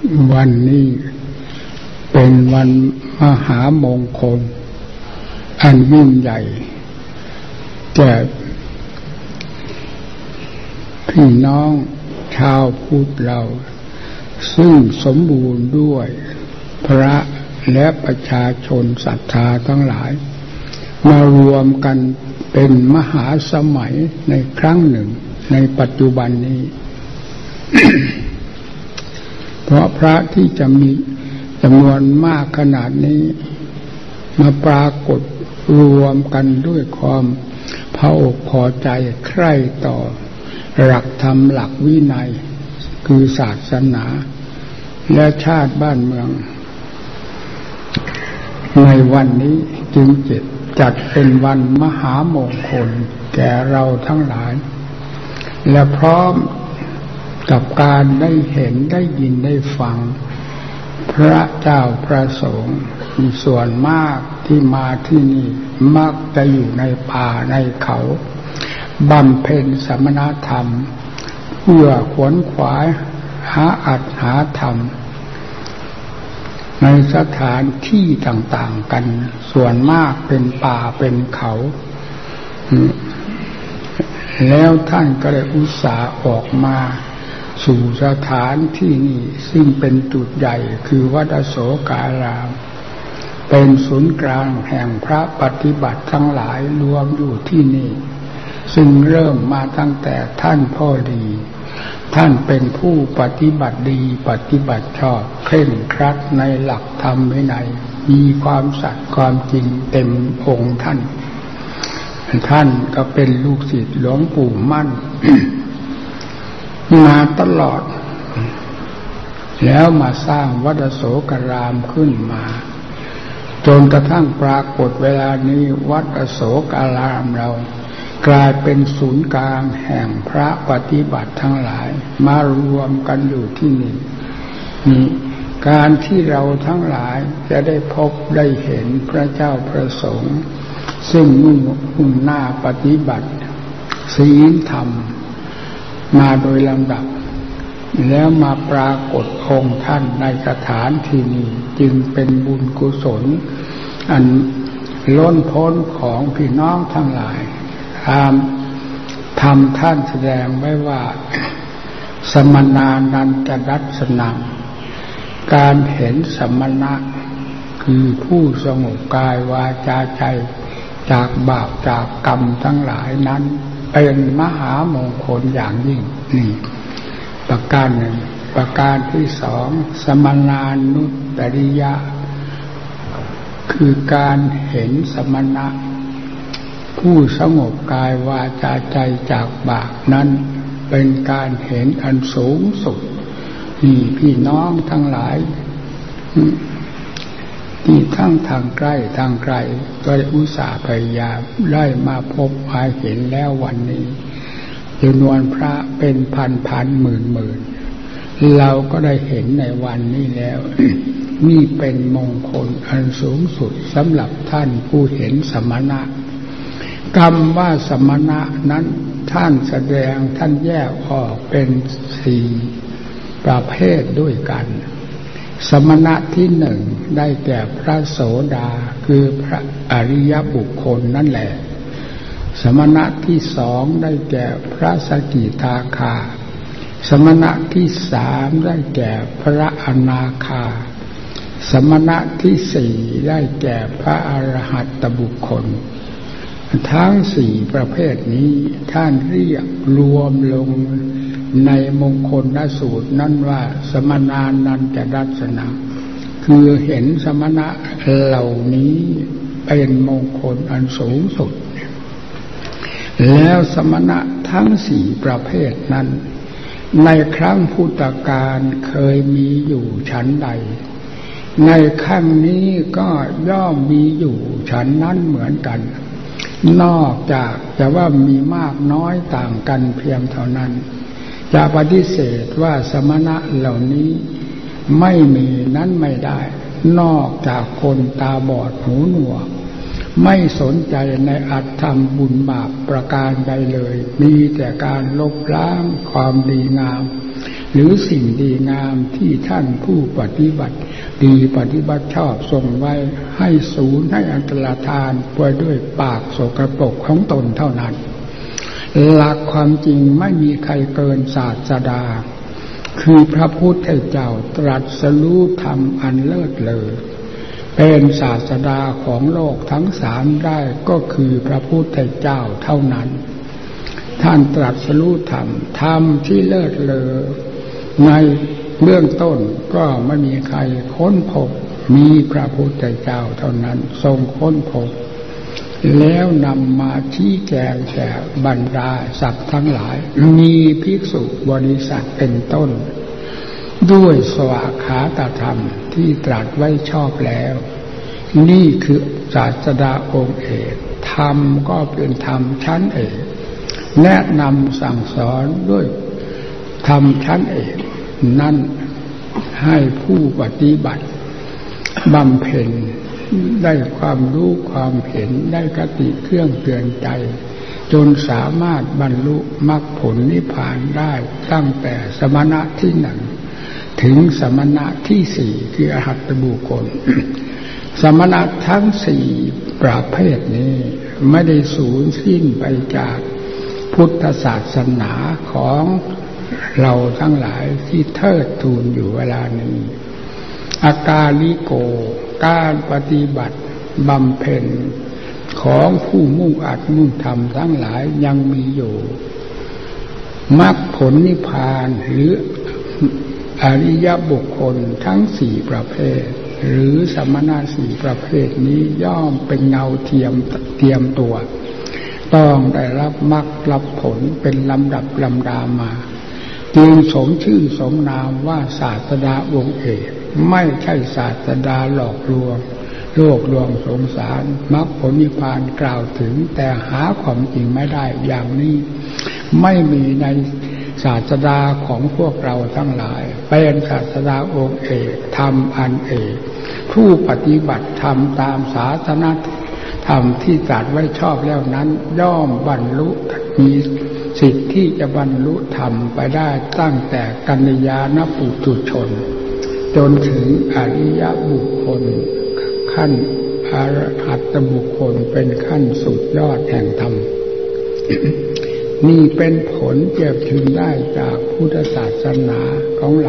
วันนี้เป็นวันมหามงคลอันยิ่งใหญ่แก่พี่น้องชาวพุทธเราซึ่งสมบูรณ์ด้วยพระและประชาชนศรัทธาทั้งหลายมารวมกันเป็นมหาสมัยในครั้งหนึ่งในปัจจุบันนี้ เพราะพระที่จะมีจำนวนมากขนาดนี้มาปรากฏรวมกันด้วยความพออกพอใจใคร่ต่อหลักธรรมหลักวินัยคือศาสนาและชาติบ้านเมืองในวันนี้จึงจัดเป็นวันมหามงคลแก่เราทั้งหลายและพร้อมกับการได้เห็นได้ยินได้ฟังพระเจ้าพระสงฆ์มีส่วนมากที่มาที่นี่มักจะอยู่ในป่าในเขาบำเพ็ญสมณธรรมเพื่อขวนขวายหาอัตถาธรรมในสถานที่ต่างๆกันส่วนมากเป็นป่าเป็นเขาแล้วท่านก็ได้อุตส่าห์ออกมาสู่สถานที่นี้ซึ่งเป็นจุดใหญ่คือวัดอโศการามเป็นศูนย์กลางแห่งพระปฏิบัติทั้งหลายรวมอยู่ที่นี่ซึ่งเริ่มมาตั้งแต่ท่านพ่อดีท่านเป็นผู้ปฏิบัติดีปฏิบัติชอบเคร่งครัดในหลักธรรมวินัยมีความสัตย์ความจริงเต็มองค์ท่านก็เป็นลูกศิษย์หลวงปู่มั่น มาตลอดแล้วมาสร้างวัดอโศการามขึ้นมาจนกระทั่งปรากฏเวลานี้วัดอโศการามเรากลายเป็นศูนย์กลางแห่งพระปฏิบัติทั้งหลายมารวมกันอยู่ที่นี่นี่การที่เราทั้งหลายจะได้พบได้เห็นพระเจ้าพระสงฆ์ซึ่งมุ่งหน้าปฏิบัติศีลธรรมมาโดยลำดับแล้วมาปรากฏองค์ท่านในสถานที่นี้จึงเป็นบุญกุศลอันล้นพ้นของพี่น้องทั้งหลายธรรมท่านแสดงไว้ว่าสมณานันตดัสสนังการเห็นสมณะคือผู้สงบกายวาจาใจจากบาปจากกรรมทั้งหลายนั้นเป็นมหามงคลอย่างยิ่งนี่ประการหนึ่งประการที่สองสมณานุตตริยะคือการเห็นสมณะผู้สงบกายวาจาใจจากบาปนั้นเป็นการเห็นอันสูงสุดนี่พี่น้องทั้งหลายที่ทั้งทางใกล้ทางไกลก็ได้อุตส่าห์พยายามได้มาพบมาเห็นแล้ววันนี้จำนวนพระเป็นพันหมื่นเราก็ได้เห็นในวันนี้แล้ว นี่เป็นมงคลอันสูงสุดสำหรับท่านผู้เห็นสมณะคำว่าสมณะนั้นท่านแสดงท่านแยกออกเป็น4ประเภทด้วยกันสมณะที่หนึ่งได้แก่พระโสดาคือพระอริยบุคคลนั่นแหละสมณะที่สองได้แก่พระสกิทาคาสมณะที่สามได้แก่พระอนาคาสมณะที่สี่ได้แก่พระอรหัตตบุคคลทั้ง4ประเภทนี้ท่านเรียกรวมลงในมงคลสูตรนั้นว่าสมณานันตดัสสนังคือเห็นสมณะเหล่านี้เป็นมงคลอันสูงสุดแล้วสมณะทั้ง4ประเภทนั้นในครั้งพุทธกาลเคยมีอยู่ฉันใดในครั้งนี้ก็ย่อมมีอยู่ฉันนั้นเหมือนกันนอกจากจะว่ามีมากน้อยต่างกันเพียงเท่านั้นจะปฏิเสธว่าสมณะเหล่านี้ไม่มีนั้นไม่ได้นอกจากคนตาบอดหูหนวกไม่สนใจในอัตธรรมบุญบาปประการใดเลยมีแต่การลบล้างความดีงามหรือสิ่งดีงามที่ท่านผู้ปฏิบัติดีปฏิบัติชอบทรงไว้ให้สูญให้อันตรธานไปด้วยปากโสกปรกของตนเท่านั้นหลักความจริงไม่มีใครเกินศาสดาคือพระพุทธเจ้าตรัสรู้ธรรมอันเลิศเลอเป็นศาสดาของโลกทั้งสามได้ก็คือพระพุทธเจ้าเท่านั้นท่านตรัสรู้ธรรมที่เลิศเลอในเบื้องต้นก็ไม่มีใครค้นพบมีพระพุทธเจ้าเท่านั้นทรงค้นพบแล้วนำมาชี้แจงแก่บรรดาสัตว์ทั้งหลายมีภิกษุบริษัทเป็นต้นด้วยสวากขาตธรรมที่ตรัสไว้ชอบแล้วนี่คือศาสดาองค์เอกธรรมก็เป็นธรรมชั้นเอกแนะนำสั่งสอนด้วยธรรมชั้นเอกนั้นให้ผู้ปฏิบัติบำเพ็ญได้ความรู้ความเห็นได้คติเครื่องเตือนใจจนสามารถบรรลุมรรคผลนิพพานได้ตั้งแต่สมณะที่หนึ่งถึงสมณะที่สี่คืออรหัตบุคคล สมณะทั้งสี่ประเภทนี้ไม่ได้สูญสิ้นไปจากพุทธศาสนาของเราทั้งหลายที่เทิดทูนอยู่เวลานี้อากาลิโกการปฏิบัติบำเพ็ญของผู้มุ่งอัดมุ่งทำทั้งหลายยังมีอยู่มรรคผลนิพพานหรืออริยบุคคลทั้งสี่ประเภทหรือสมณะสี่ประเภทนี้ย่อมเป็นเงาเทียมตัวต้องได้รับมรรครับผลเป็นลำดับลำดามาจึงสมชื่อสมนามว่าศาสดาองค์เอกไม่ใช่ศาสดาหลอกลวงโลกลวงสงสารมรรคผลนิพพานกล่าวถึงแต่หาความจริงไม่ได้อย่างนี้ไม่มีในศาสดาของพวกเราทั้งหลายเป็นศาสดาองค์เอกธรรมอันเอกผู้ปฏิบัติธรรมตามศาสนธรรมที่ตรัสไว้ชอบแล้วนั้นย่อมบรรลุมีสิทธิ์ที่จะบรรลุธรรมไปได้ตั้งแต่กัลยาณปุถุชนจนถึงอริยบุคคลขั้นอรหัตบุคคลเป็นขั้นสุดยอดแห่งธรรม นี่เป็นผลเก็บถึงได้จากพุทธศาสนาของเรา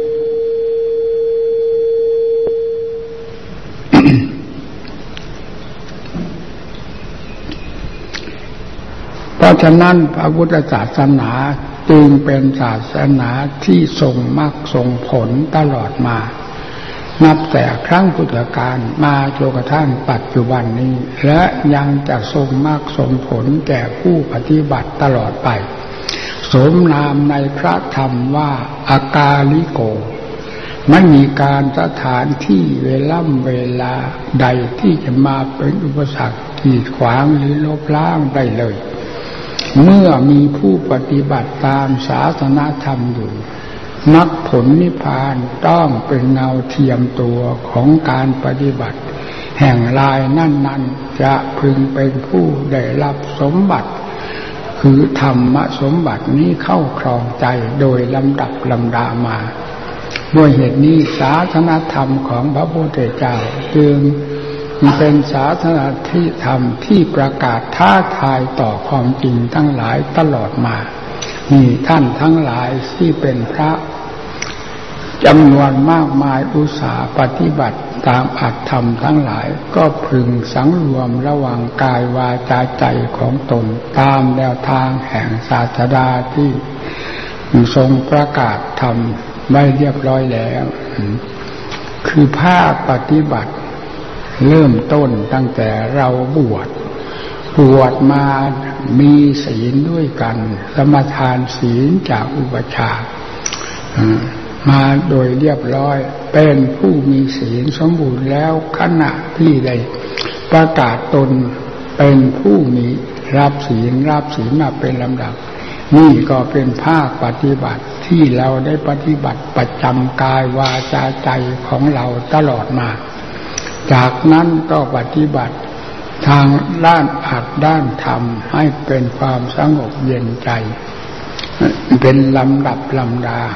เพราะฉะนั้นพระพุทธศาสนาจึงเป็นศาสนาที่ทรงมรรคทรงผลตลอดมานับแต่ครั้งพุทธกาลมาจนกระทั่งปัจจุบันนี้และยังจะทรงมรรคทรงผลแก่ผู้ปฏิบัติตลอดไปสมนามในพระธรรมว่าอากาลิโกไม่มีการสถานที่เวลาใดที่จะมาเป็นอุปสรรคกีดขวางหรือลบล้างได้เลยเมื่อมีผู้ปฏิบัติตามศาสนธรรมอยู่มรรคผลนิพพานต้องเป็นเงาเทียมตัวของการปฏิบัติแห่งลายนั้นๆจะพึงเป็นผู้ได้รับสมบัติคือธรรมสมบัตินี้เข้าครองใจโดยลำดับลำดามาด้วยเหตุนี้ศาสนธรรมของพระพุทธเจ้าจึงเป็นศาสนธรรมที่ประกาศท้าทายต่อความจริงทั้งหลายตลอดมานี่ท่านทั้งหลายที่เป็นพระจำนวนมากมายอุตสาห์ปฏิบัติตามอัตธรรมทั้งหลายก็พึงสังรวมระหว่างกายวาจาใจของตนตามแนวทางแห่งศาสดาที่ทรงประกาศธรรมไว้เรียบร้อยแล้วคือภาคปฏิบัติเริ่มต้นตั้งแต่เราบวชมามีศีลด้วยกันสมทานศีลจากอุปัชฌาย์มาโดยเรียบร้อยเป็นผู้มีศีลสมบูรณ์แล้วขณะที่ได้ประกาศตนเป็นผู้มีรับศีลมาเป็นลำดับนี่ก็เป็นภาคปฏิบัติที่เราได้ปฏิบัติประจำกายวาจาใจของเราตลอดมาจากนั้นก็ปฏิบัติทางด้านอัตด้านธรรมให้เป็นความสงบเย็นใจเป็นลำดับลำดา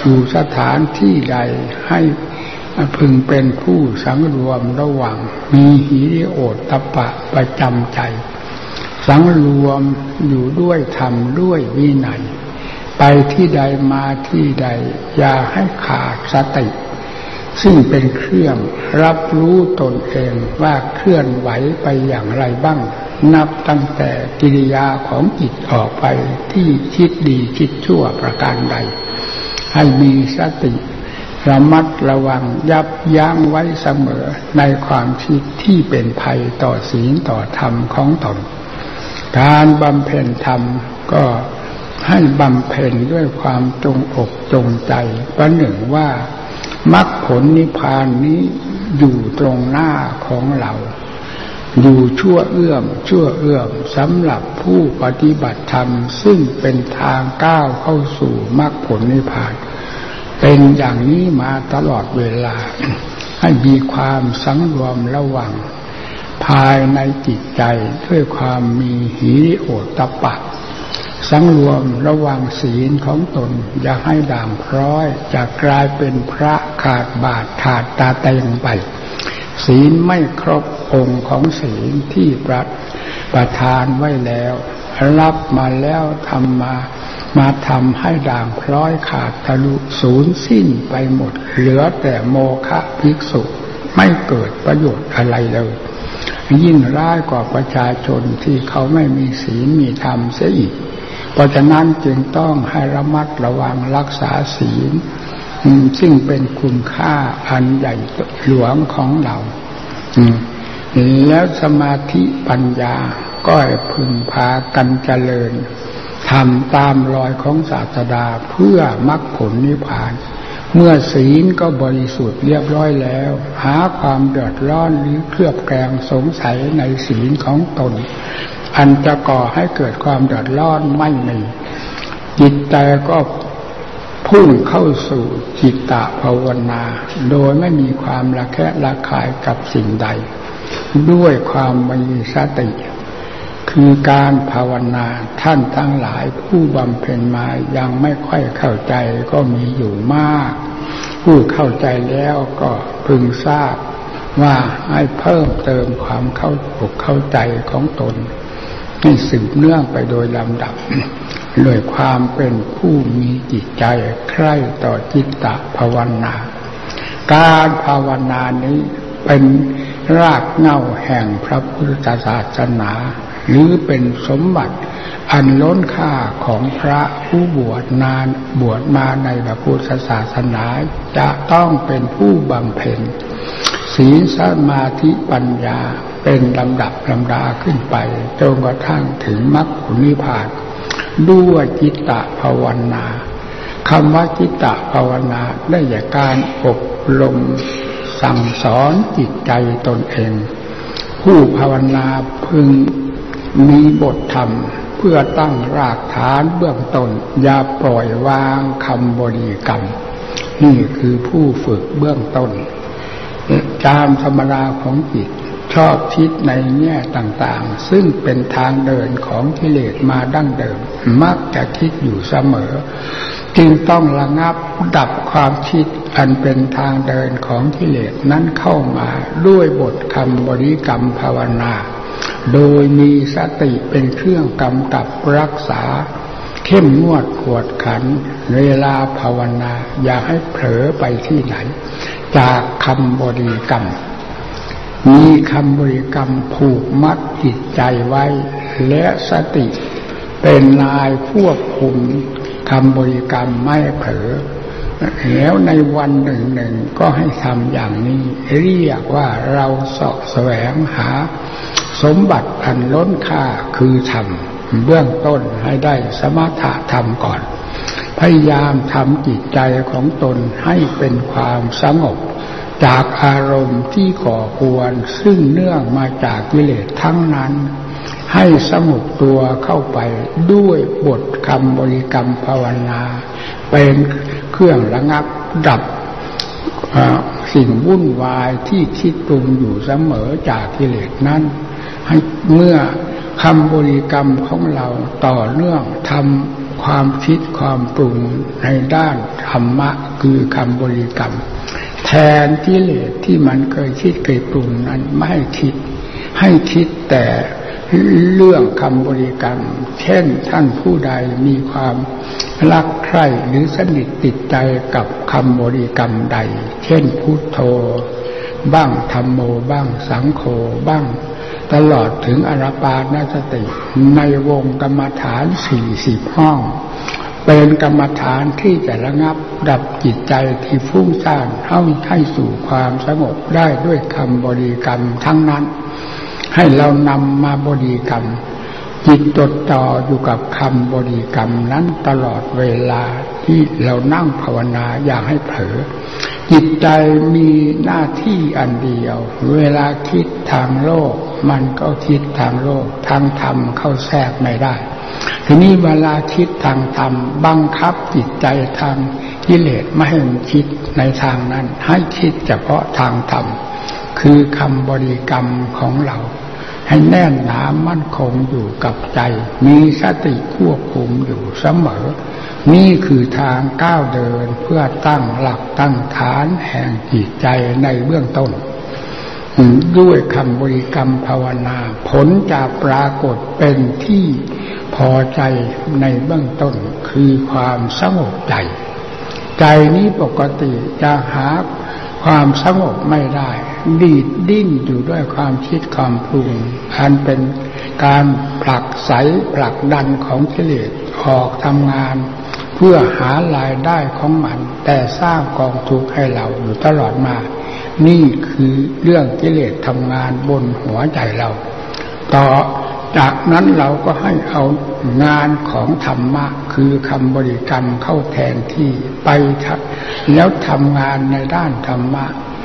อยู่สถานที่ใดให้พึงเป็นผู้สังรวมระวังมีหิริโอตตัปปะประจำใจสังรวมอยู่ด้วยธรรมด้วยวินัยไปที่ใดมาที่ใดอย่าให้ขาดสติซึ่งเป็นเครื่องรับรู้ตนเองว่าเคลื่อนไหวไปอย่างไรบ้างนับตั้งแต่กิริยาของจิตออกไปที่คิดดีคิดชั่วประการใดให้มีสติระมัดระวังยับยั้งไว้เสมอในความคิดที่เป็นภัยต่อศีลต่อธรรมของตนการบำเพ็ญธรรมก็ให้บำเพ็ญด้วยความจงอกจงใจประหนึ่งว่ามรรคผลนิพพานนี้อยู่ตรงหน้าของเราอยู่ชั่วเอื้อมสำหรับผู้ปฏิบัติธรรมซึ่งเป็นทางก้าวเข้าสู่มรรคผลนิพพานเป็นอย่างนี้มาตลอดเวลาให้มีความสังรวมระวังภายในจิตใจด้วยความมีหิริโอตตัปปะสังรวมระวังศีลของตนอย่าให้ด่างพร้อยจะกลายเป็นพระขาดบาตรขาดตาเตงไปศีลไม่ครบองค์ของศีลที่ประทานไว้แล้วรับมาแล้วมาทำให้ด่างพร้อยขาดทะลุสูญสิ้นไปหมดเหลือแต่โมฆะภิกษุไม่เกิดประโยชน์อะไรเลยยิ่งร้ายกว่าประชาชนที่เขาไม่มีศีลมีธรรมเสียอีกเพราะฉะนั้นจึงต้องให้ระมัดระวังรักษาศีลซึ่งเป็นคุณค่าอันใหญ่หลวงของเราแล้วสมาธิปัญญาก็ให้พึงพากันเจริญทำตามรอยของศาสดาเพื่อมรรคผลนิพพานเมื่อศีลก็บริสุทธิ์เรียบร้อยแล้วหาความเดือดร้อนหรือเคลือบแคลงสงสัยในศีลของตนอันจะก่อให้เกิดความเดือดร้อนไม่มีจิตใจก็พุ่งเข้าสู่จิตตภาวนาโดยไม่มีความระแคะระคายกับสิ่งใดด้วยความมีสติคือการภาวนาท่านทั้งหลายผู้บำเพ็ญมายังไม่ค่อยเข้าใจก็มีอยู่มากผู้เข้าใจแล้วก็พึงทราบว่าให้เพิ่มเติมความเข้าใจของตนให้สืบเนื่องไปโดยลำดับด้วยความเป็นผู้มีจิตใจใคร่ต่อจิตตภาวนาการภาวนานี้เป็นรากเหง้าแห่งพระพุทธศาสนาหรือเป็นสมบัติอันล้นค่าของพระผู้บวชมาในพระพุทธศาสนาจะต้องเป็นผู้บำเพ็ญศีลสมาธิปัญญาเป็นลำดับลำดาขึ้นไปจนกระทั่งถึงมรรคผลนิพพานด้วยจิตตภาวนาคำว่าจิตตภาวนาได้แก่การอบรมสั่งสอนจิตใจตนเองผู้ภาวนาพึงมีบทธรรมเพื่อตั้งรากฐานเบื้องต้นอย่าปล่อยวางคำบริกรรมนี่คือผู้ฝึกเบื้องต้นตามธรรมดาของจิตชอบคิดในแง่ต่างๆซึ่งเป็นทางเดินของกิเลสมาดั้งเดิมมักจะคิดอยู่เสมอจึงต้องระงับดับความคิดอันเป็นทางเดินของกิเลสนั้นเข้ามาด้วยบทคำบริกรรมภาวนาโดยมีสติเป็นเครื่องกำกับรักษาเข้มงวดกวดขันเวลาภาวนาอย่าให้เผลอไปที่ไหนจากคำบริกรรมมีคำบริกรรมผูกมัดจิตใจไว้และสติเป็นนายควบคุมคำบริกรรมไม่เผลอแล้วในวันหนึ่งก็ให้ทำอย่างนี้เรียกว่าเราเสาะแสวงหาสมบัติอันล้นค่าคือธรรมเบื้องต้นให้ได้สมถะธรรมก่อนพยายามทำจิตใจของตนให้เป็นความสงบจากอารมณ์ที่ก่อกวนซึ่งเนื่องมาจากกิเลสทั้งนั้นให้สงบตัวเข้าไปด้วยบทคำบริกรรมภาวนาเป็นเครื่องระงับดับสิ่งวุ่นวายที่คิดปรุงอยู่เสมอจากกิเลสนั้นให้เมื่อคำบริกรรมของเราต่อเนื่องทำความคิดความปรุงในด้านธรรมะคือคำบริกรรมแทนกิเลสที่มันเคยคิดเคยปรุงนั้นไม่ให้คิดแต่เรื่องคำบริกรรมเช่นท่านผู้ใดมีความรักใคร่หรือสนิทติดใจกับคำบริกรรมใดเช่นพุทโธบ้างธัมโมบ้างสังโฆบ้างตลอดถึงอนาปานสติในวงกรรมฐาน40ห้องเป็นกรรมฐานที่จะระงับดับจิตใจที่ฟุ้งซ่านให้สู่ความสงบได้ด้วยคำบริกรรมทั้งนั้นให้เรานำมาบริกรรมจิตจดจ่ออยู่กับคำบริกรรมนั้นตลอดเวลาที่เรานั่งภาวนาอย่าให้เผลอจิตใจมีหน้าที่อันเดียวเวลาคิดทางโลกมันก็คิดทางโลกทางธรรมเข้าแทรกไม่ได้ทีนี้เวลาคิดทางธรรมบังคับจิตใจทางกิเลสไม่ให้มันคิดในทางนั้นให้คิดเฉพาะทางธรรมคือคำบริกรรมของเราให้แน่นหนามั่นคงอยู่กับใจมีสติควบคุมอยู่เสมอนี่คือทางก้าวเดินเพื่อตั้งหลักตั้งฐานแห่งจิตใจในเบื้องต้นด้วยคำบริกรรมภาวนาผลจะปรากฏเป็นที่พอใจในเบื้องต้นคือความสงบใจใจนี้ปกติจะหาความสงบไม่ได้ดีดดิ้นอยู่ด้วยความคิดความปรุงอันเป็นการผลักไสผลักดันของกิเลสออกทำงานเพื่อหารายได้ของมันแต่สร้างกองทุกข์ให้เราอยู่ตลอดมานี่คือเรื่องกิเลสทำงานบนหัวใจเราต่อจากนั้นเราก็ให้เอางานของธรรมะคือคำบริกรรมเข้าแทนที่ไปแล้วทำงานในด้านธรรมะ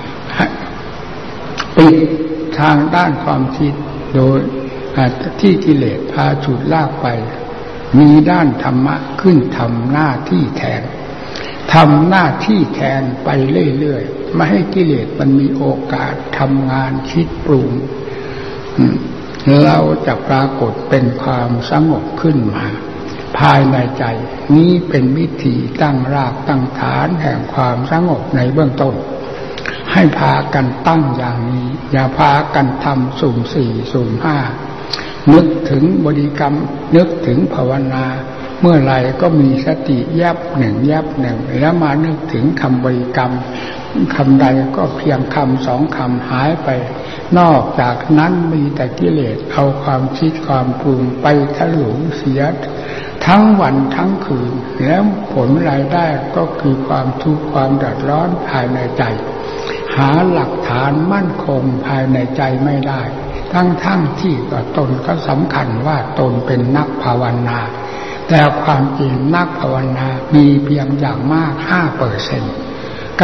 ปิดทางด้านความคิดโดยที่กิเลสพาฉุดลากไปมีด้านธรรมะขึ้นทำหน้าที่แทนทำหน้าที่แทนไปเรื่อยๆไม่ให้กิเลสมันมีโอกาสทำงานคิดปรุงเราจะปรากฏเป็นความสงบขึ้นมาภายในใจนี้เป็นวิธีตั้งรากตั้งฐานแห่งความสงบในเบื้องต้นให้พากันตั้งอย่างนี้อย่าพากันทำสุ่มสี่สุ่มห้านึกถึงบริกรรมนึกถึงภาวนาเมื่อไรก็มีสติยับหนึ่งแล้วมานึกถึงคำบริกรรมคำใดก็เพียงคำสองคำหายไปนอกจากนั้นมีแต่กิเลสเอาความคิดความปรุงไปถลุงเสียทั้งวันทั้งคืนแล้วผลรายได้ก็คือความทุกข์ความเดือดร้อนภายในใจหาหลักฐานมั่นคงภายในใจไม่ได้ทั้งที่ก็ตนก็สำคัญว่าตนเป็นนักภาวนาแต่ความจริงนักภาวนามีเพียงอย่างมาก 5%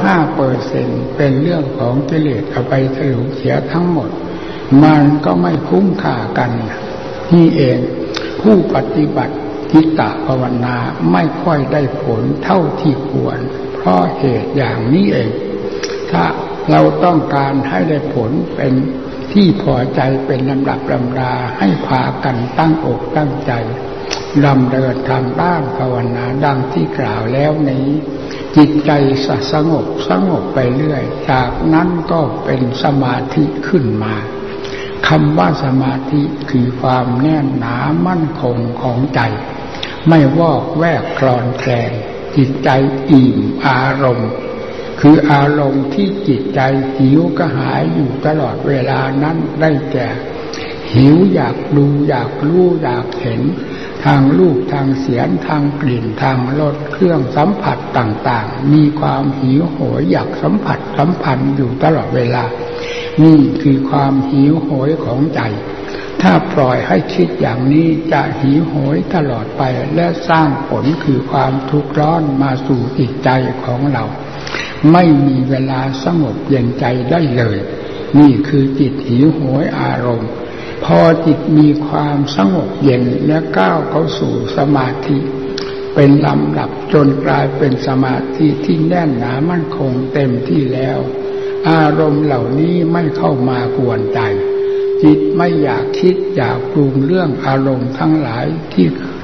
95% เป็นเรื่องของกิเลสเอาไปถลุงเสียทั้งหมดมันก็ไม่คุ้มค่ากันนี่เองผู้ปฏิบัติจิตตภาวนาไม่ค่อยได้ผลเท่าที่ควรเพราะเหตุอย่างนี้เองถ้าเราต้องการให้ได้ผลเป็นที่พอใจเป็นลำดับลำดาให้พากันตั้งอกตั้งใจดำเนินทางด้านภาวนาดังที่กล่าวแล้วนี้จิตใจสงบไปเรื่อยจากนั้นก็เป็นสมาธิขึ้นมาคำว่าสมาธิคือความแน่นหนามั่นคงของใจไม่วอกแวกคลอนแคลนจิตใจอิ่มอารมณ์คืออารมณ์ที่จิตใจหิวกระหายอยู่ตลอดเวลานั้นได้แก่หิวอยากดูอยากรู้อยากเห็นทางรูปทางเสียงทางกลิ่นทางรสเครื่องสัมผัสต่างๆมีความหิวโหยอยากสัมผัสสัมพันธ์อยู่ตลอดเวลานี่คือความหิวโหยของใจถ้าปล่อยให้คิดอย่างนี้จะหิวโหยตลอดไปและสร้างผลคือความทุกข์ร้อนมาสู่จิตใจของเราไม่มีเวลาสงบเย็นใจได้เลยนี่คือจิตหิวโหยอารมณ์พอจิตมีความสงบเย็นและก้าวเข้าสู่สมาธิเป็นลำดับจนกลายเป็นสมาธิที่แน่นหนามั่นคงเต็มที่แล้วอารมณ์เหล่านี้ไม่เข้ามากวนใจจิตไม่อยากคิดอยากปรุงเรื่องอารมณ์ทั้งหลายที่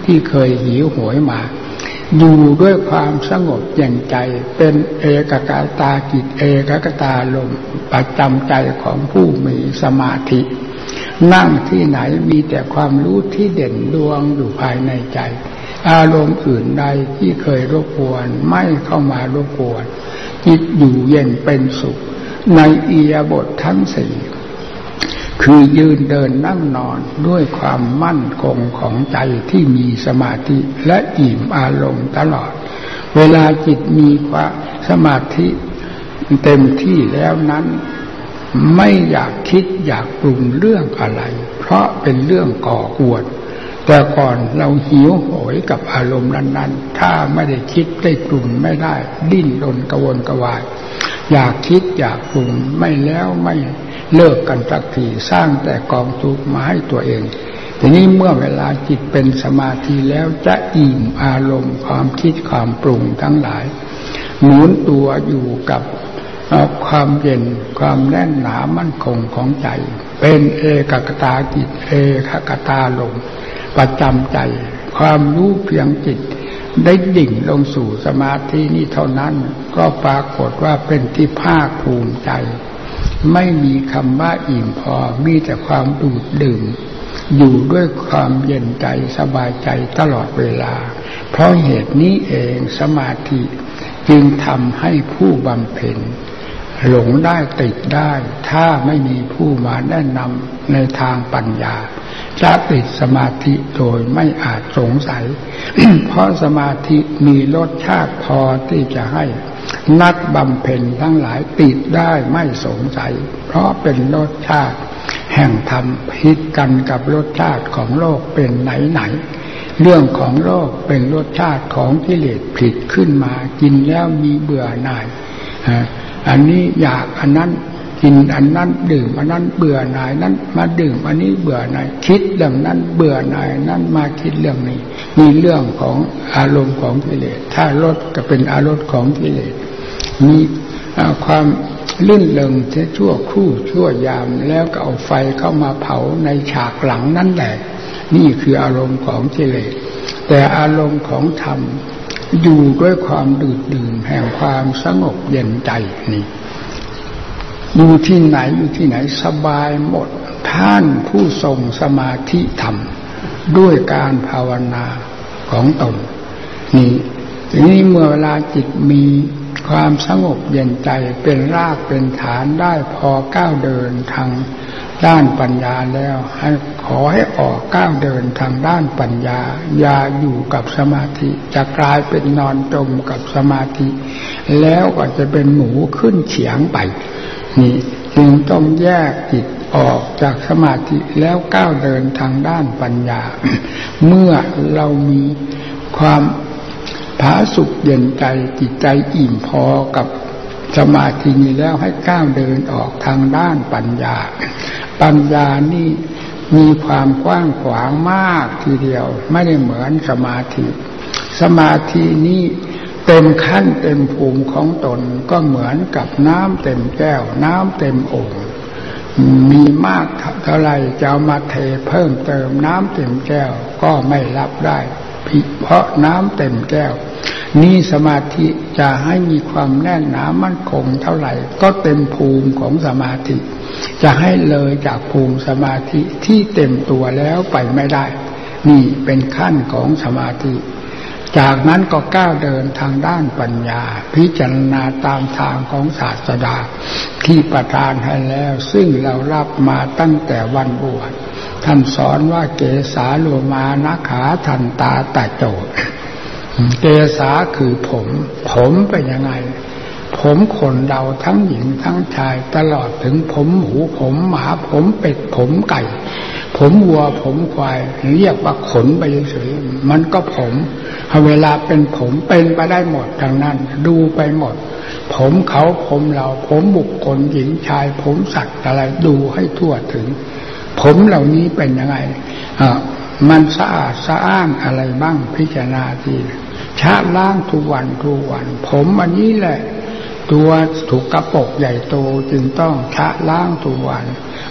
ที่เคยหิวโหยมาอยู่ด้วยความสงบเย็นใจเป็นเอกกตาจิตเอกกตาลมประจำใจของผู้มีสมาธินั่งที่ไหนมีแต่ความรู้ที่เด่นดวงอยู่ภายในใจอารมณ์อื่นใดที่เคยรบกวนไม่เข้ามารบกวนจิตอยู่เย็นเป็นสุขในอิริยาบถทั้งสี่คือยืนเดินนั่งนอนด้วยความมั่นคงของใจที่มีสมาธิและอิ่มอารมณ์ตลอดเวลาจิตมีความสมาธิเต็มที่แล้วนั้นไม่อยากคิดอยากปรุงเรื่องอะไรเพราะเป็นเรื่องก่อกวนแต่ก่อนเราหิวโหยกับอารมณ์นั้นๆถ้าไม่ได้คิดได้ปรุงไม่ได้ดิ้นรนกระวนกระวายอยากคิดอยากปรุงไม่แล้วไม่เลิกกันสักทีสร้างแต่กองทุกข์มาให้ตัวเองทีนี้เมื่อเวลาจิตเป็นสมาธิแล้วจะอิ่มอารมณ์ความคิดความปรุงทั้งหลายหมุนตัวอยู่กับความเย็นความแน่นหนามั่นคงของใจเป็นเอกกตาจิตเอกกตาลมประจำใจความรู้เพียงจิตได้ดิ่งลงสู่สมาธินี้เท่านั้นก็ปรากฏว่าเป็นที่ภาคภูมิใจไม่มีคำว่าอิ่มพอมีแต่ความดูดดื่มอยู่ด้วยความเย็นใจสบายใจตลอดเวลาเพราะเหตุนี้เองสมาธิจึงทำให้ผู้บำเพ็ญหลงได้ติดได้ถ้าไม่มีผู้มาแนะนำในทางปัญญาจะติดสมาธิโดยไม่อาจสงสัย เพราะสมาธิมีรสชาติพอที่จะให้นักบำเพ็ญทั้งหลายติดได้ไม่สงสัยเพราะเป็นรสชาติแห่งธรรมผิดกันกับรสชาติของโลกเป็นไหนเรื่องของโลกเป็นรสชาติของกิเลสผิดขึ้นมากินแล้วมีเบื่อหน่ายอันนี้อยากอันนั้นกินอันนั้นดื่มอันนั้นเบื่อหน่ายนั้นมาดื่มอันนี้เบื่อหน่ายคิดเรื่องนั้นเบื่อหน่ายนั้นมาคิดเรื่องนี้มีเรื่องของอารมณ์ของกิเลสถ้ารสก็เป็นอารมณ์ของกิเลสมีความลื่นเลงชั่วครู่ชั่วยามแล้วก็เอาไฟเข้ามาเผาในฉากหลังนั่นแหละนี่คืออารมณ์ของกิเลสแต่อารมณ์ของธรรมอยู่ด้วยความดื่มแห่งความสงบเย็นใจนี่อยู่ที่ไหนอยู่ที่ไหนสบายหมดท่านผู้ทรงสมาธิธรรมด้วยการภาวนาของตนนี่ทีนี้เมื่อเวลาจิตมีความสงบเย็นใจเป็นรากเป็นฐานได้พอก้าวเดินทางด้านปัญญาแล้วขอให้ออกก้าวเดินทางด้านปัญญาอย่าอยู่กับสมาธิจะกลายเป็นนอนจมกับสมาธิแล้วก็จะเป็นหมูขึ้นเฉียงไปนี่จึงต้องแยกจิตออกจากสมาธิแล้วก้าวเดินทางด้านปัญญา เมื่อเรามีความผาสุกเย็นใจจิตใจอิ่มพอกับสมาธินี้แล้วให้ก้าวเดินออกทางด้านปัญญาปัญญานี่มีความกว้างขวางมากทีเดียวไม่ได้เหมือนสมาธิสมาธินี้เต็มขั้นเต็มภูมิของตนก็เหมือนกับน้ำเต็มแก้วน้ำเต็มโอ่งมีมากเท่าไรจะเอามาเทเพิ่มเติมน้ำเต็มแก้วก็ไม่รับได้เพราะน้ำเต็มแก้วนี่สมาธิจะให้มีความแน่นหนามั่นคงเท่าไหร่ก็เต็มภูมิของสมาธิจะให้เลยจากภูมิสมาธิที่เต็มตัวแล้วไปไม่ได้นี่เป็นขั้นของสมาธิจากนั้นก็ก้าวเดินทางด้านปัญญาพิจารณาตามทางของศาสดาที่ประทานให้แล้วซึ่งเรารับมาตั้งแต่วันบวชท่านสอนว่าเกสาโลมานะขาทันตาตะโจดเกสาคือผมเป็นยังไงผมคนเราทั้งหญิงทั้งชายตลอดถึงผมหมูผมหมาผมเป็ดผมไก่ผมวัวผมควายเรียกว่าขนไปเฉยๆมันก็ผมเวลาเป็นผมเป็นไปได้หมดทั้งนั้นดูไปหมดผมเขาผมเราผมบุคคลหญิงชายผมสัตว์อะไรดูให้ทั่วถึงผมเหล่านี้เป็นยังไงมันสะอาดสะอ้านอะไรบ้างพิจารณาทีชะล้างทุกวันผมอันนี้แหละตัวถูกกระปกใหญ่โตจึงต้องชะล้างทุกวัน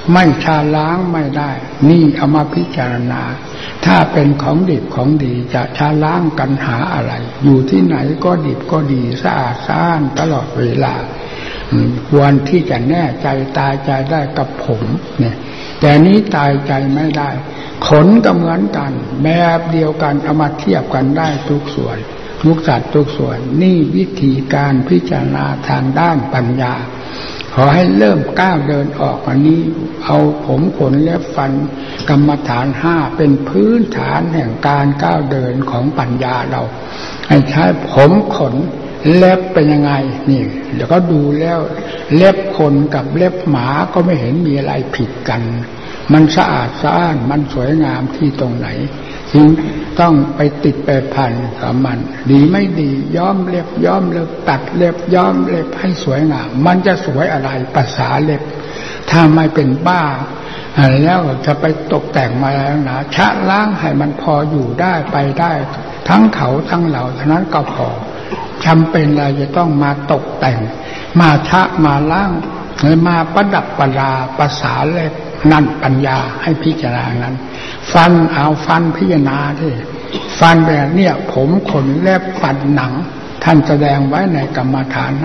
ไม่ชาล้างไม่ได้นี่เอามาพิจารณาถ้าเป็นของดิบของดีจะชาล้างกันหาอะไรอยู่ที่ไหนก็ดิบก็ดีสะอาดสะอ้านตลอดเวลาควรที่จะแน่ใจตายใจได้กับผมเนี่ยแต่นี้ตายใจไม่ได้ขนก็เหมือนกันแบบเดียวกันเอามาเทียบกันได้ทุกส่วนทุกสัตว์ทุกส่วนนี่วิธีการพิจารณาทางด้านปัญญาขอให้เริ่มก้าวเดินออกอันนี้เอาผมขนเล็บฟันกรรมฐาน5เป็นพื้นฐานแห่งการก้าวเดินของปัญญาเราให้ใช้ผมขนเล็บเป็นยังไงนี่เดี๋ยวก็ดูแล้วเล็บคนกับเล็บหมาก็ไม่เห็นมีอะไรผิดกันมันสะอาดสะอ้านมันสวยงามที่ตรงไหนจึงต้องไปติดไปพันกับมันดีไม่ดีย้อมเล็บตัดเล็บย้อมเล็บให้สวยงามมันจะสวยอะไรภาษาเล็บถ้าไม่เป็นบ้าแล้วจะไปตกแต่งมาแล้วนะชะล้างให้มันพออยู่ได้ไปได้ทั้งเขาทั้งเราเท่านั้นก็พอจำเป็นอะไรจะต้องมาตกแต่งมาชะมาล้างหรือมาประดับประดาภาษาเล็บนั่นปัญญาให้พิจารณานั้นฟันเอาฟันพิจารณาที่ฟันแบบเนี่ยผมขนเล็บฟันหนังท่านแสดงไว้ในกรรมฐาน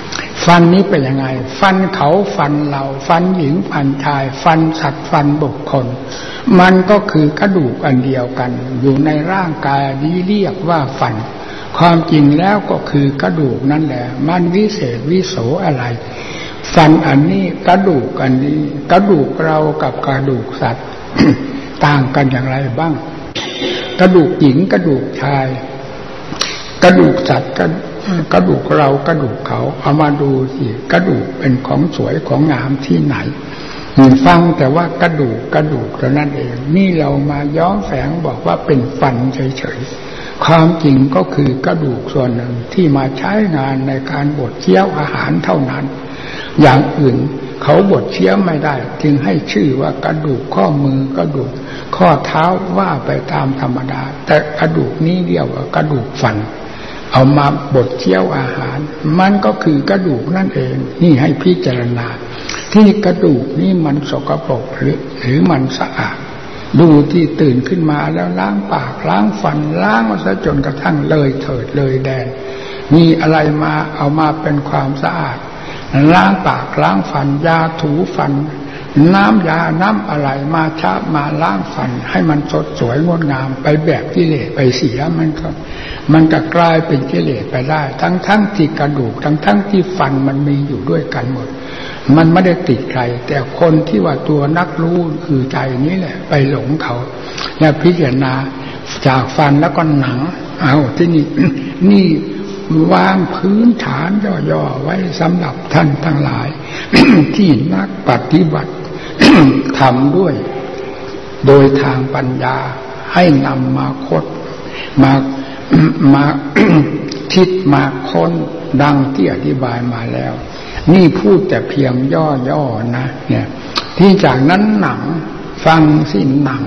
5ฟันนี้เป็นยังไงฟันเขาฟันเราฟันหญิงฟันชายฟันสัตว์ฟันบุคคลมันก็คือกระดูกอันเดียวกันอยู่ในร่างกายนี้เรียกว่าฟันความจริงแล้วก็คือกระดูกนั่นแหละมันวิเศษวิโสอะไรฟันอันนี้กระดูกอันนี้กระดูกเรากับกระดูกสัตว์ ต่างกันอย่างไรบ้างกระดูกหญิงกระดูกชายกระดูกสัตว์กระดูกเรากระดูกเขาเอามาดูสิกระดูกเป็นของสวยของงามที่ไหนฟังแต่ว่ากระดูกเท่านั้นเองนี่เรามาย้อมแฝงบอกว่าเป็นฟันเฉยๆความจริงก็คือกระดูกส่วนหนึ่งที่มาใช้งานในการบดเคี้ยวอาหารเท่านั้นอย่างอื่นเขาบดเคี้ยวไม่ได้จึงให้ชื่อว่ากระดูกข้อมือกระดูกข้อเท้าว่าไปตามธรรมดาแต่กระดูกนี้เรียกว่ากระดูกฟันเอามาบดเคี้ยวอาหารมันก็คือกระดูกนั่นเองนี่ให้พิจารณาที่กระดูกนี้มันสกปรกหรือมันสะอาดดูที่ตื่นขึ้นมาแล้วล้างปากล้างฟันล้างมาซะจนกระทั่งเลยเถิดเลยแดนมีอะไรมาเอามาเป็นความสะอาดล้างปากล้างฟันยาถูฟันน้ำยาน้ำอะไรมาชะมาล้างฟันให้มันสดสวยงดงามไปแบบกิเลสไปเสียมันก็กลายเป็นกิเลสไปได้ทั้งที่กระดูกทั้งที่ฟันมันมีอยู่ด้วยกันหมดมันไม่ได้ติดใครแต่คนที่ว่าตัวนักรู้คือใจนี้แหละไปหลงเขาแล้วพิจารณาจากฟันแล้วก็หนังเอาที่นี่วางพื้นฐานย่อๆไว้สำหรับท่านทั้งหลาย ที่นักปฏิบัติ ทำด้วยโดยทางปัญญาให้นำมาคดมา คิดมาค้นดังที่อธิบายมาแล้วนี่พูดแต่เพียงย่อๆนะเนี่ยที่จากนั้นหนังฟังสิหนัง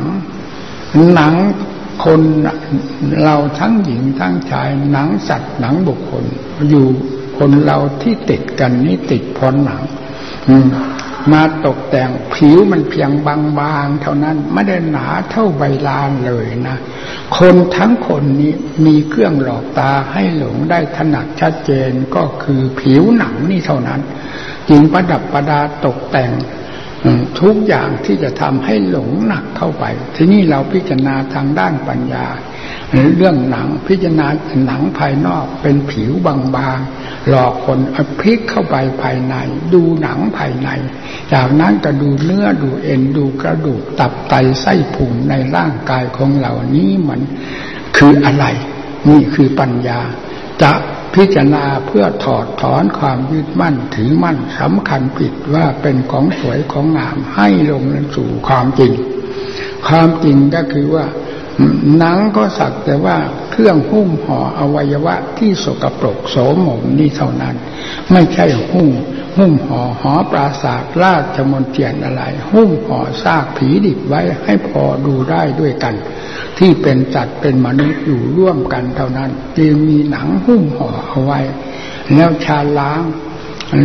คนเราทั้งหญิงทั้งชายหนังสัตว์หนังบุคคลอยู่คนเราที่ติดกันนี่ติดเพราะหนังมาตกแต่งผิวมันเพียงบางๆเท่านั้นไม่ได้หนาเท่าใบลานเลยนะคนทั้งคนนี้มีเครื่องหลอกตาให้หลงได้ถนัดชัดเจนก็คือผิวหนังนี่เท่านั้นจึงประดับประดาตกแต่งทุกอย่างที่จะทำให้หลงหนักเข้าไปทีนี้เราพิจารณาทางด้านปัญญาเรื่องหนังพิจารณาหนังภายนอกเป็นผิวบางๆหลอกคนพลิกเข้าไปภายในดูหนังภายในจากนั้นก็ดูเนื้อดูเอ็นดูกระดูกตับไตไส้พุงในร่างกายของเรานี้มันคืออะไรนี่คือปัญญาจะพิจารณาเพื่อถอดถอนความยึดมั่นถือมั่นสำคัญผิดว่าเป็นของสวยของงามให้ลงสู่ความจริงก็คือว่าหนังก็สักแต่ว่าเครื่องหุ้มห่ออวัยวะที่สกปรกโสมมนี่เท่านั้นไม่ใช่หุ้มห่อหอปราสาทราชมนเทียนอะไรหุ้มห่อซากผีดิบไว้ให้พอดูได้ด้วยกันที่เป็นสัตว์เป็นมนุษย์อยู่ร่วมกันเท่านั้นจึงมีหนังหุ้มห่อเอาไว้แล้วชาล้าง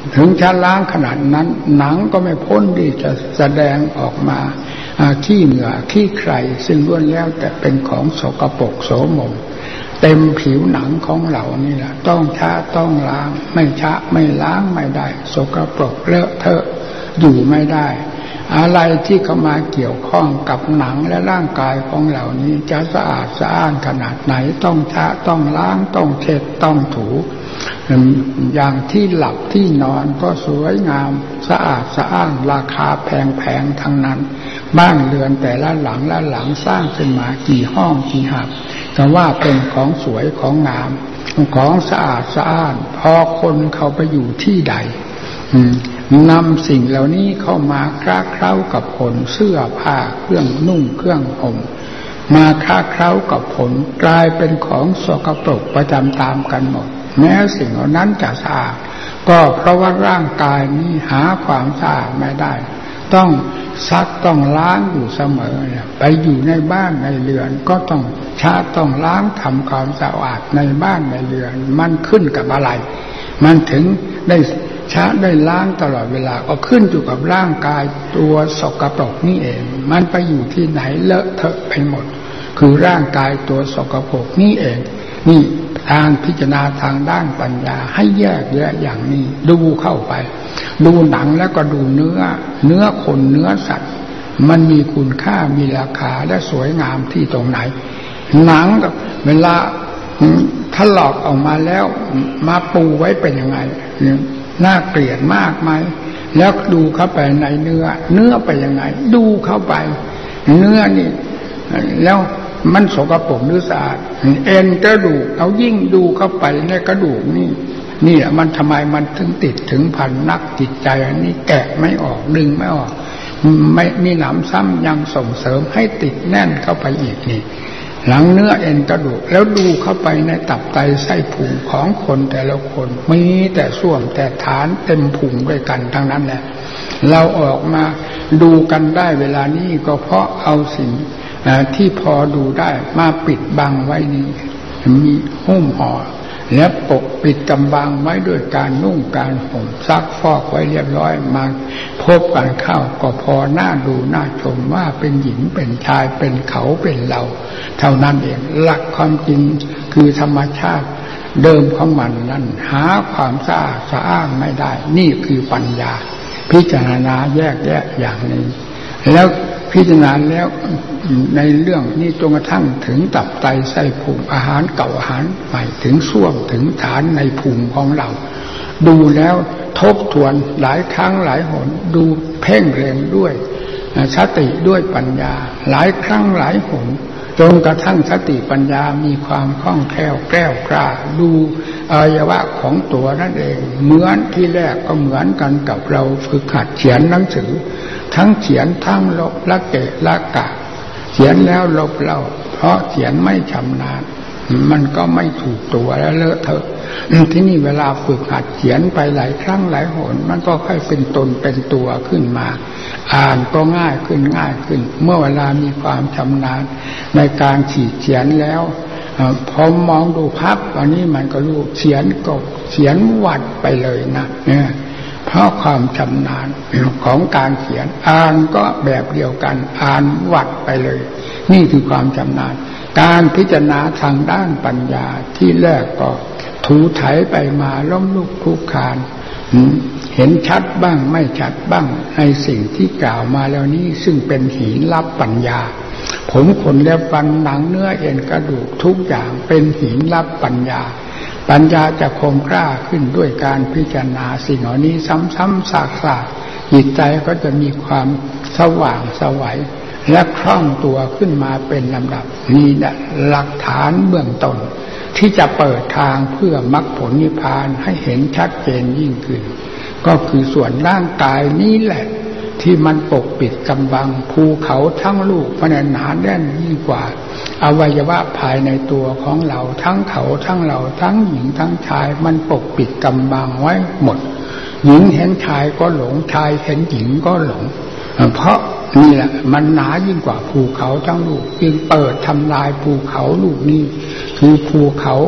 ถึงจะล้างขนาดนั้นหนังก็ไม่พ้นที่จะแสดงออกมาขี้เหงื่อขี้ใครซึ่งล้วนแล้วแต่เป็นของสกปรกโสมมเต็มผิวหนังของเรานี่แหละต้องชะต้องล้างไม่ชะไม่ล้างไม่ได้สกปรกเลอะเทอะอยู่ไม่ได้อะไรที่เข้ามาเกี่ยวข้องกับหนังและร่างกายของเรานี้จะสะอาดสะอ้านขนาดไหนต้องชะต้องล้างต้องเช็ดต้องถูอย่างที่หลับที่นอนก็สวยงามสะอาดสะอ้านราคาแพงๆทั้งนั้นบ้านเรือนแต่ละหลังละหลังสร้างขึ้นมากี่ห้องกี่หับแต่ว่าเป็นของสวยของงามของสะอาดสะอ้านพอคนเข้าไปอยู่ที่ใดนำสิ่งเหล่านี้เข้ามาคล้าเคล้ากับผลเสื้อผ้าเครื่องนุ่งเครื่องห่มมาคล้าเคล้ากับผลกลายเป็นของสกปรกประจำตามกันหมดแม้สิ่งเหล่านั้นจะสะอาดก็เพราะว่าร่างกายนี้หาความสะอาดไม่ได้ต้องซักต้องล้างอยู่เสมอไปอยู่ในบ้านในเรือนก็ต้องชะต้องล้างทำความสะอาดในบ้านในเรือนมันขึ้นกับอะไรมันถึงได้ชะได้ล้างตลอดเวลาก็ขึ้นอยู่กับร่างกายตัวสกปรกนี่เองมันไปอยู่ที่ไหนเลอะเทอะไปหมดคือร่างกายตัวสกปรกนี่เองนี่ทางพิจารณาทางด้านปัญญาให้แยกแยะอย่างนี้ดูเข้าไปดูหนังแล้วก็ดูเนื้อคนเนื้อสัตว์มันมีคุณค่ามีราคาและสวยงามที่ตรงไหนหนังกับเวลาถลอกออกมาแล้วมาปูไว้เป็นยังไงน่าเกลียดมากไหมแล้วดูเข้าไปในเนื้อไปยังไงดูเข้าไปเนื้อนี่แล้วมันสกปรกหรือสะอาดเอ็นกระดูกเอายิ่งดูเข้าไปในกระดูกนี่แหละมันทำไมมันถึงติดถึงพันนักจิตใจอันนี้แกะไม่ออกดึงไม่ออกไม่มีหนำซ้ำยังส่งเสริมให้ติดแน่นเข้าไปอีกนี่หลังเนื้อเอ็นกระดูกแล้วดูเข้าไปในตับไตไส้พุงของคนแต่ละคนมีแต่ส้วมแต่ฐานเต็มพุงด้วยกันทั้งนั้นแหละเราออกมาดูกันได้เวลานี้ก็เพราะเอาสิ่งที่พอดูได้มาปิดบังไว้นี้มีหุ้มห่อและปกปิดกำบังไว้ด้วยการนุ่งการห่มซักฟอกไว้เรียบร้อยมาพบกันเข้าก็พอหน้าดูหน้าชมว่าเป็นหญิงเป็นชายเป็นเขาเป็นเราเท่านั้นเองหลักความจริงคือธรรมชาติเดิมของมันนั้นหาความสะอาดสะอ้านไม่ได้นี่คือปัญญาพิจารณาแยกแยะอย่างนี้แล้วพิจารณาแล้วในเรื่องนี้จนกระทั่งถึงตับไตไส้พุงอาหารเก่าอาหารใหม่ถึงส้วมถึงฐานในพุงของเราดูแล้วทบทวนหลายครั้งหลายหนดูเพ่งเล็งด้วยสติด้วยปัญญาหลายครั้งหลายหนจนกระทั่งสติปัญญามีความคล่องแคล่วแกล้วกล้าดูอวัยวะของตัวนั่นเองเหมือนที่แรกก็เหมือนกันกับเราฝึกหัดเขียนหนังสือทั้งเขียนทั้งลบละเกะละกะเขียนแล้วลบเล่าเพราะเขียนไม่ชำนาญมันก็ไม่ถูกตัวแล้วเลอะเทอะที่นี่เวลาฝึกหัดเขียนไปหลายครั้งหลายหนมันก็ค่อยเป็นตนเป็นตัวขึ้นมาอ่านก็ง่ายขึ้นเมื่อเวลามีความชำนาญในการเขียนแล้วพอมองดูภาพอันนี้มันก็รู้เขียนก็เขียนวัดไปเลยนะเนี่ยเพราะความชำนาญของการเขียนอ่านก็แบบเดียวกันอ่านวัดไปเลยนี่คือความชำนาญการพิจารณาทางด้านปัญญาที่แรกก็ถูไถไปมาล้มลุกคลุกคลานเห็นชัดบ้างไม่ชัดบ้างในสิ่งที่กล่าวมาแล้วนี้ซึ่งเป็นหินลับปัญญาผมขนเล็บฟันหนังเนื้อเอ็นกระดูกทุกอย่างเป็นหินลับปัญญาปัญญาจะคมกล้าขึ้นด้วยการพิจารณาสิ่งเหล่านี้ซ้ำๆซากๆจิตใจก็จะมีความสว่างไสวและคล่องตัวขึ้นมาเป็นลำดับนี่แหละหลักฐานเบื้องต้นที่จะเปิดทางเพื่อมรรคผลนิพพานให้เห็นชัดเจนยิ่งขึ้นก็คือส่วนร่างกายนี้แหละที่มันปกปิดกำบังภูเขาทั้งลูกมันหนาแน่นยิ่งกว่าอวัยวะภายในตัวของเราทั้งเขาทั้งเราทั้งหญิงทั้งชายมันปกปิดกำบังไว้หมดหญิงเห็นชายก็หลงชายเห็นหญิงก็หลงเพราะนี่แหละมันหนายิ่งกว่าภูเขาทั้งลูกจึงเปิดทำลายภูเขาลูกนี้คือภูเขาภู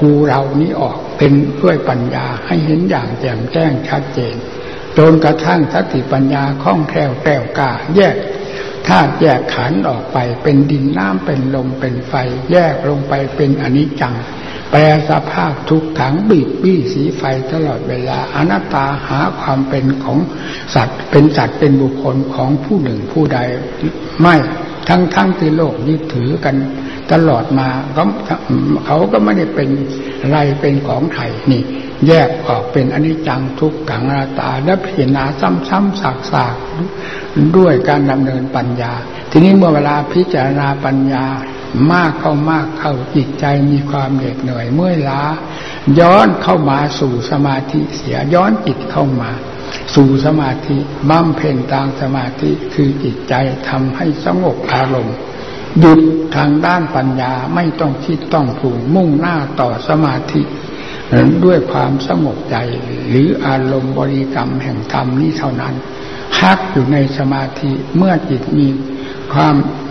ภูเรานี้ออกเป็นด้วยปัญญาให้เห็นอย่างแจ่มแจ้งชัดเจนจนกระทั่งสติปัญญาคล่องแคล่วแกล้วกล้าแยกธาตุแยกขันธ์ออกไปเป็นดินน้ำเป็นลมเป็นไฟแยกลงไปเป็นอนิจจังแปรสภาพทุกขังบีบบี้สีไฟตลอดเวลาอนัตตาหาความเป็นของสัตว์เป็นบุคคลของผู้หนึ่งผู้ใดไม่ทั้งที่โลกยึดถือกันตลอดมาเขาก็ไม่ได้เป็นอะไรเป็นของไทยนี่แยกออกเป็นอนิจจังทุกขังอนัตตาและพิจารณาซ้ำๆซากๆด้วยการดำเนินปัญญาทีนี้เมื่อเวลาพิจารณาปัญญามากเข้าจิตใจมีความเหน็ดเหนื่อยเมื่อยล้าย้อนเข้ามาสู่สมาธิเสียย้อนจิตเข้ามาสู่สมาธิบำเพ็ญทางสมาธิคือจิตใจทำให้สงบอารมณ์หยุดทางด้านปัญญาไม่ต้องคิดต้องปรุงมุ่งหน้าต่อสมาธิด้วยความสงบใจหรืออารมณ์บริกรรมแห่งธรรมนี้เท่านั้นพักอยู่ในสมาธิเมื่อจิตมีความ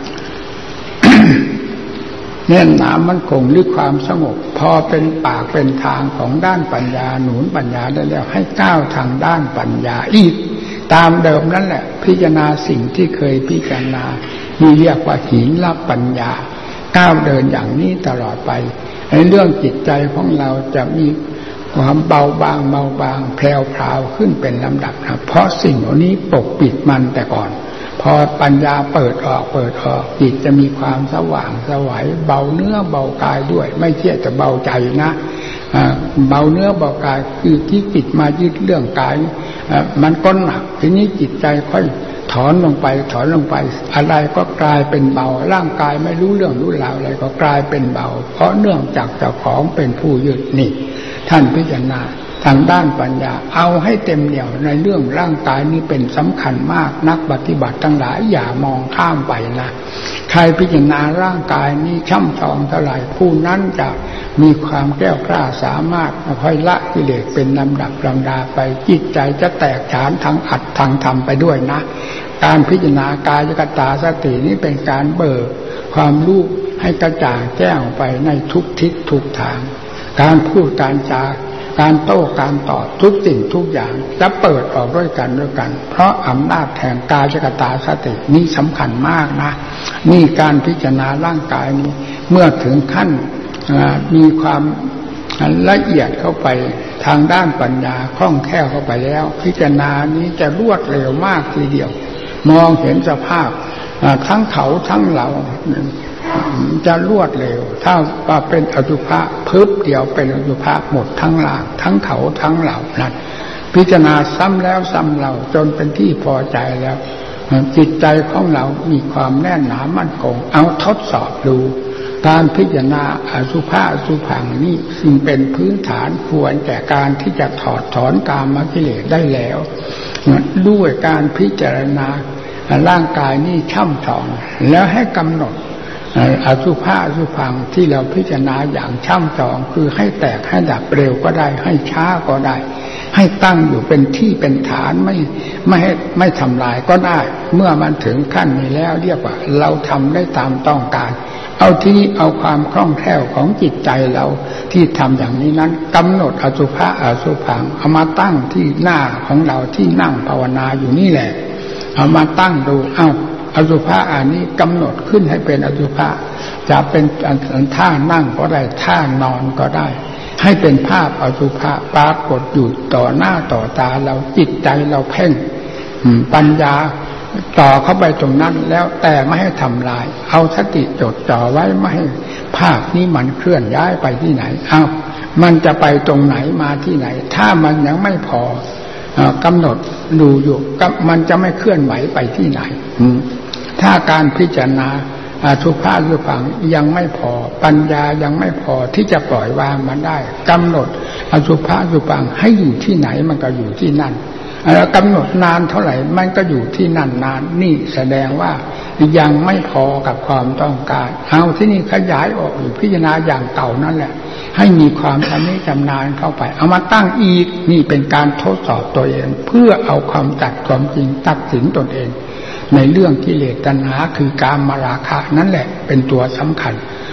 แน่นหนามั่นคงหรือความสงบพอเป็นปากเป็นทางของด้านปัญญาหนุนปัญญาได้แล้วให้ก้าวทางด้านปัญญาอีกตามเดิมนั่นแหละพิจารณาสิ่งที่เคยพิจารณานี่เรียกว่าหินรับปัญญาก้าวเดินอย่างนี้ตลอดไปในเรื่องจิตใจของเราจะมีความเบาบางแพรวขึ้นเป็นลำดับนะเพราะสิ่งเหล่านี้ปกปิดมันแต่ก่อนพอปัญญาเปิดออกจิตจะมีความสว่างสวัยเบาเนื้อเบากายด้วยไม่ใช่แต่เบาใจนะเบาเนื้อเบากายคือที่จิตมายึดเรื่องกายมันก็หนักทีนี้จิตใจค่อยถอนลงไปอะไรก็กลายเป็นเบาร่างกายไม่รู้เรื่องรู้ราวอะไรก็กลายเป็นเบาเพราะเนื่องจากเจ้าของเป็นผู้ยึดนี่ท่านพิจารณาทางด้านปัญญาเอาให้เต็มเหนี่ยวในเรื่องร่างกายนี้เป็นสำคัญมากนักปฏิบัติทั้งหลายอย่ามองข้ามไปนะใครพิจารณาร่างกายนี้ช่ำชองเท่าไหร่ผู้นั้นจะมีความแก้วกล้าสามารถค่อยละกิเลสเป็นลำดับลำดาไปจิตใจจะแตกฉานทางอัตทางธรรมไปด้วยนะการพิจารณากายกตาสตินี้เป็นการเบิกความรู้ให้กระจ่างแจ้งไปในทุกทิศทุกทางการพูดการจาการโต้การตอบทุกสิ่งทุกอย่างจะเปิดออกด้วยกันเพราะอำนาจแห่งกายกตาสตินี้สำคัญมากนะนี่การพิจารณาร่างกายนี้เมื่อถึงขั้นมีความละเอียดเข้าไปทางด้านปัญญาคล่องแคล่วเข้าไปแล้วพิจารณานี้จะรวดเร็วมากทีเดียวมองเห็นสภาพทั้งเขาทั้งเราจะรวดเร็วถ้าว่าเป็นอสุภะพึบเดียวเป็นอสุภะหมดทั้งหลางทั้งเขาทั้งเหล่านั้นพิจารณาซ้ำแล้วซ้ำเล่าจนเป็นที่พอใจแล้วจิตใจของเรามีความแน่นหนามั่นคงเอาทดสอบดูการพิจารณาอสุภะอสุภังนี้ซึ่งเป็นพื้นฐานควรแก่การที่จะถอดถอนกามกิเลสได้แล้วด้วยการพิจารณาร่างกายนี้ช่ำชองแล้วให้กำหนดอสุภะอสุภังที่เราพิจารณาอย่างช่ำชองคือให้แตกให้ดับเร็วก็ได้ให้ช้าก็ได้ให้ตั้งอยู่เป็นที่เป็นฐานไม่ทำลายก็ได้เมื่อมันถึงขั้นนี้แล้วเรียกว่าเราทำได้ตามต้องการเอาที่เอาความคล่องแคล่วของจิตใจเราที่ทำอย่างนี้นั้นกำหนดอสุภะอสุภังเอามาตั้งที่หน้าของเราที่นั่งภาวนาอยู่นี่แหละเอามาตั้งดูอสุภะอันนี้กำหนดขึ้นให้เป็นอสุภะจะเป็นท่านั่งก็ได้ท่านอนก็ได้ให้เป็นภาพอสุภะปรากฏอยู่ต่อหน้าต่อตาเราจิตใจเราเพ่งปัญญาต่อเข้าไปตรงนั้นแล้วแต่ไม่ให้ทำลายเอาสติจดจ่อไว้ไม่ให้ภาพนี้มันเคลื่อนย้ายไปที่ไหนมันจะไปตรงไหนมาที่ไหนถ้ามันยังไม่พอกำหนดดูอยู่มันจะไม่เคลื่อนไหวไปที่ไหนถ้าการพิจารณาอสุภะอสุภังยังไม่พอปัญญายังไม่พอที่จะปล่อยวางมันได้กำหนดอสุภะอสุภังให้อยู่ที่ไหนมันก็อยู่ที่นั่นแล้วกำหนดนานเท่าไหร่มันก็อยู่ที่นั่นนานนี่แสดงว่ายังไม่พอกับความต้องการเอาที่นี่ขยายออกอยู่พิจารณาอย่างเก่านั่นแหละให้มีความชำนิชำนาญเข้าไปเอามาตั้งอีกนี่เป็นการทดสอบตัวเองเพื่อเอาความจัดความจริงตัดสินตนเองในเรื่องกิเลสตัณหาคือกามราคะนั่นแหละเป็นตัวสำคัญ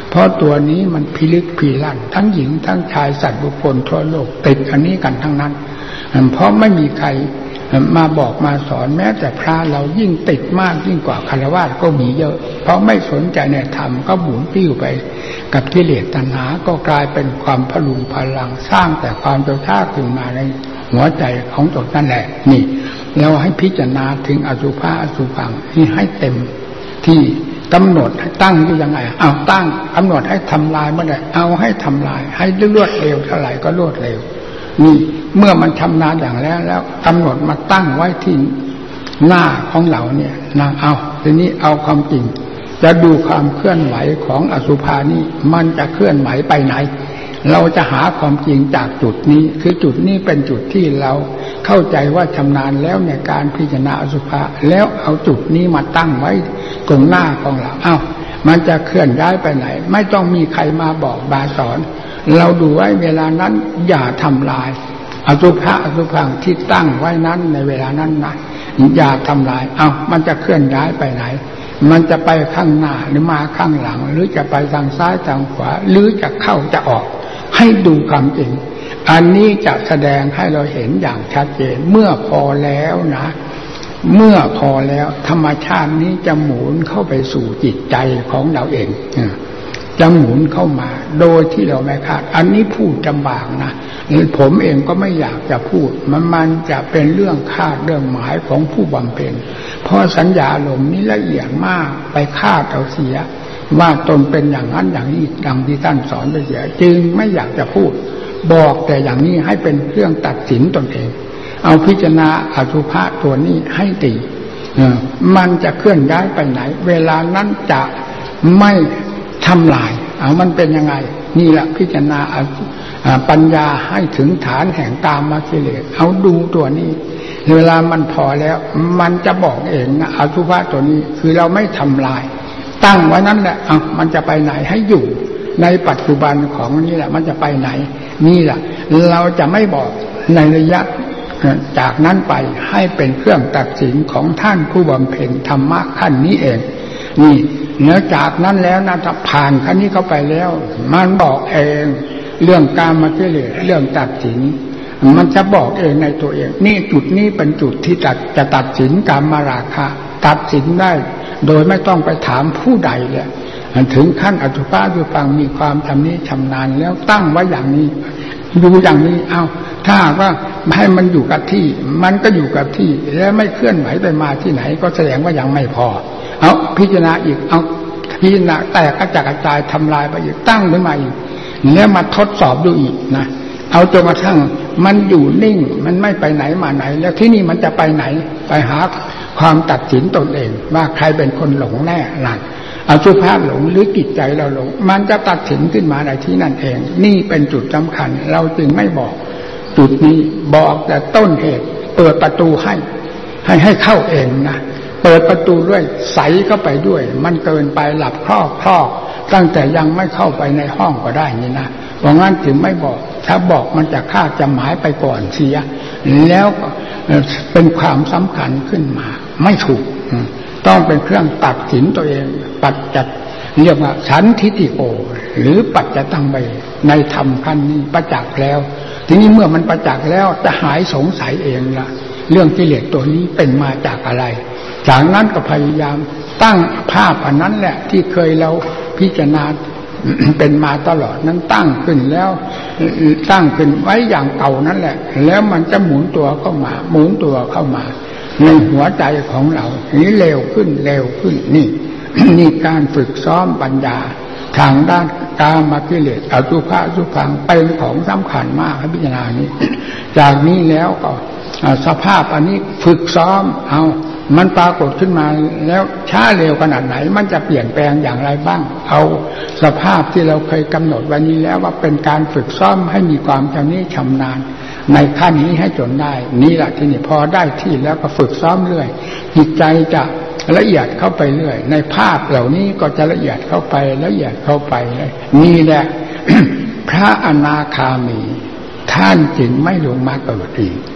เพราะตัวนี้มันพิลึกพิลั่นทั้งหญิงทั้งชายสัตว์บุคคลทั่วโลกติดอันนี้กันทั้งนั้นเพราะไม่มีใครมาบอกมาสอนแม้แต่พระเรายิ่งติดมากยิ่งกว่าฆราวาสก็มีเยอะเพราะไม่สนใจในธรรมก็หมุนติ้วไปกับกิเลสตัณหาก็กลายเป็นความพลุงพลังสร้างแต่ความเจ้าชาขึ้นมาในหัวใจของตนนั่นแหละนี่เราให้พิจารณาถึงอสุภะอสุภังที่ให้เต็มที่กำหนดให้ตั้งอยู่ยังไงเอาตั้งกำหนดให้ทำลายเมื่อไหร่เอาให้ทำลายให้รวดเร็วเท่าไหร่ก็รวดเร็วนี่เมื่อมันชำนาญอย่างแล้วกำหนดมาตั้งไว้ที่หน้าของเราเนี่ยนะเอาทีนี้เอาความจริงจะดูความเคลื่อนไหวของอสุภานี้มันจะเคลื่อนไหวไปไหนเราจะหาความจริงจากจุดนี้คือจุดนี้เป็นจุดที่เราเข้าใจว่าชำนาญแล้วในการพิจารณาอสุภะแล้วเอาจุดนี้มาตั้งไว้ตรงหน้าของเราเอามันจะเคลื่อนย้ายไปไหนไม่ต้องมีใครมาบอกมาสอนเราดูไว้เวลานั้นอย่าทำลายอสุภะอสุภังที่ตั้งไว้นั้นในเวลานั้นนะอย่าทำลายเอามันจะเคลื่อนย้ายไปไหนมันจะไปข้างหน้าหรือมาข้างหลังหรือจะไปทางซ้ายทางขวาหรือจะเข้าจะออกให้ดูความจริงอันนี้จะแสดงให้เราเห็นอย่างชัดเจนเมื่อพอแล้วนะเมื่อพอแล้วธรรมชาตินี้จะหมุนเข้าไปสู่จิตใจของเราเองจะหมุนเข้ามาโดยที่เราไม่คาดอันนี้พูดลำบากนะผมเองก็ไม่อยากจะพูดมันจะเป็นเรื่องคาดเรื่องหมายของผู้บำเพ็ญเพราะสัญญาลมนี้ละเอียดมากไปคาดเอาเสียว่าตนเป็นอย่างนั้นอย่างนี้ดังที่ท่านสอนไปเสียจึงไม่อยากจะพูดบอกแต่อย่างนี้ให้เป็นเครื่องตัดสินตนเองเอาพิจารณาอสุภะตัวนี้ให้ดีมันจะเคลื่อนย้ายไปไหนเวลานั้นจะไม่ทำลายเอามันเป็นยังไงนี่แหละพิจารณาปัญญาให้ถึงฐานแห่งกามกิเลสเอาดูตัวนี้เวลามันพอแล้วมันจะบอกเองนะอสุภะตัวนี้คือเราไม่ทำลายตั้งไว้นั้นแหละเอามันจะไปไหนให้อยู่ในปัจจุบันของนี่แหละมันจะไปไหนนี่แหละเราจะไม่บอกในระยะจากนั้นไปให้เป็นเครื่องตัดสินของท่านผู้บำเพ็ญธรรมะขั้นนี้เองนี่เนื้อจากนั้นแล้วนะถ้าผ่านขั้นนี้เข้าไปแล้วมันบอกเองเรื่องกามกิเลสเรื่องตัดสินมันจะบอกเองในตัวเองนี่จุดนี้เป็นจุดที่จะตัดสินกามราคะตัดสินได้โดยไม่ต้องไปถามผู้ใดเลยถึงขั้นอสุภะอสุภังมีความชำนิชำนาญแล้วตั้งไว้อย่างนี้ดูอย่างนี้เอาถ้าว่าให้มันอยู่กับที่มันก็อยู่กับที่แล้วไม่เคลื่อนไหวไปมาที่ไหนก็แสดงว่ายังไม่พอเอาพิจารณาอีกเอาพิจารณาแตกกระจัดกระจายทำลายไปอีกตั้งขึ้นมาอีกแล้วมาทดสอบดูอีกนะเอาจนกระทั่งมันอยู่นิ่งมันไม่ไปไหนมาไหนแล้วที่นี่มันจะไปไหนไปหาความตัดสินตนเองว่าใครเป็นคนหลงแน่หลักอสุภะหลงหรือจิตใจเราหลงมันจะตัดสินขึ้นมาในที่นั่นเองนี่เป็นจุดสำคัญเราจึงไม่บอกจุดนี้บอกแต่ต้นเหตุเปิดประตูให้เข้าเองนะเปิดประตูด้วยใสเข้าไปด้วยมันเกินไปหลับคลอกตั้งแต่ยังไม่เข้าไปในห้องก็ได้นี่นะเพราะงั้นจึงไม่บอกถ้าบอกมันจะฆ่าจะหมายไปก่อนเสียแล้วเป็นความสำคัญขึ้นมาไม่ถูกต้องเป็นเครื่องตัดสินตัวเองปัจจัตเรียกว่าสันทิฏฐิโกหรือปัจจตังเบในธรรมขั้นนี้ประจักษ์แล้วทีนี้เมื่อมันประจักษ์แล้วจะหายสงสัยเองละเรื่องกิเลสตัวนี้เป็นมาจากอะไรจากนั้นก็พยายามตั้งภาพอันนั้นแหละที่เคยเราพิจารณาเป็นมาตลอดนั้นตั้งขึ้นแล้วตั้งขึ้นไว้อย่างเก่านั่นแหละแล้วมันจะหมุนตัวเข้ามาหมุนตัวเข้ามาในหัวใจของเรานี้เร็วขึ้นนี่การฝึกซ้อมปัญญาทางด้านกามกิเลสอสุภะอสุภังเป็นของสำคัญมากให้พิจารณานี้จากนี้แล้วก็สภาพอันนี้ฝึกซ้อมเอามันปรากฏขึ้นมาแล้วช้าเร็วขนาดไหนมันจะเปลี่ยนแปลงอย่างไรบ้างเอาสภาพที่เราเคยกำหนดไว้นี้แล้วว่าเป็นการฝึกซ้อมให้มีความชำนาญในขั้นนี้ให้จนได้นี่แหละที่นี่พอได้ที่แล้วก็ฝึกซ้อมเรื่อยจิตใจจะละเอียดเข้าไปเรื่อยในภาพเหล่านี้ก็จะละเอียดเข้าไปละเอียดเข้าไปนี่แหละ พระอนาคามีท่านจึงไม่ลงมาเกิดอีก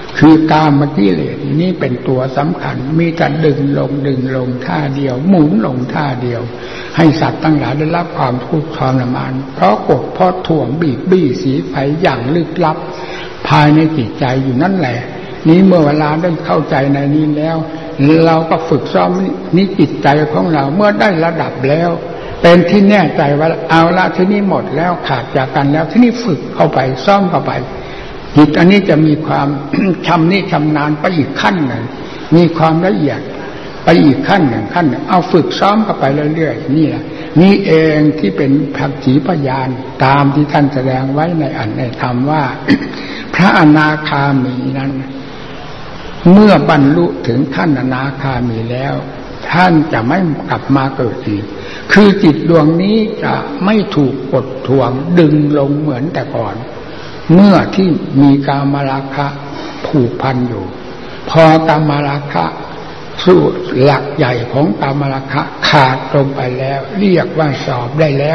คือกามกิเลสนี่เป็นตัวสำคัญมีแต่ดึงลงท่าเดียวหมุนลงท่าเดียวให้สัตว์ทั้งหลายได้รับความทุกข์ทรมานเพราะกดเพราะถ่วงบีบบี้สีไฟอย่างลึกลับภายในจิตใจอยู่นั่นแหละนี้เมื่อเวลาได้เข้าใจในนี้แล้วเราก็ฝึกซ้อมนี้จิตใจของเราเมื่อได้ระดับแล้วเป็นที่แน่ใจว่าเอาละที่นี่หมดแล้วขาดจากกันแล้วที่นี่ฝึกเข้าไปซ้อมเข้าไปจิตอันนี้จะมีความชำนาญไปอีกขั้นหนึ่งมีความละเอียดไปอีกขั้นหนึ่งเอาฝึกซ้อมเข้าไปเรื่อยๆนี่แหละนี่เองที่เป็นภักขีพยานตามที่ท่านแสดงไว้ในอัตถธรรมว่า พระอนาคามีนั้นเมื่อบรรลุถึงขั้นอนาคามีแล้วท่านจะไม่กลับมาเกิดอีกคือจิตดวงนี้จะไม่ถูกกดทวงดึงลงเหมือนแต่ก่อนเมื่อที่มีกามราคะผูกพันอยู่พอกามราคะสู่หลักใหญ่ของกามราคะขาดลงไปแล้วเรียกว่าสอบได้แล้ว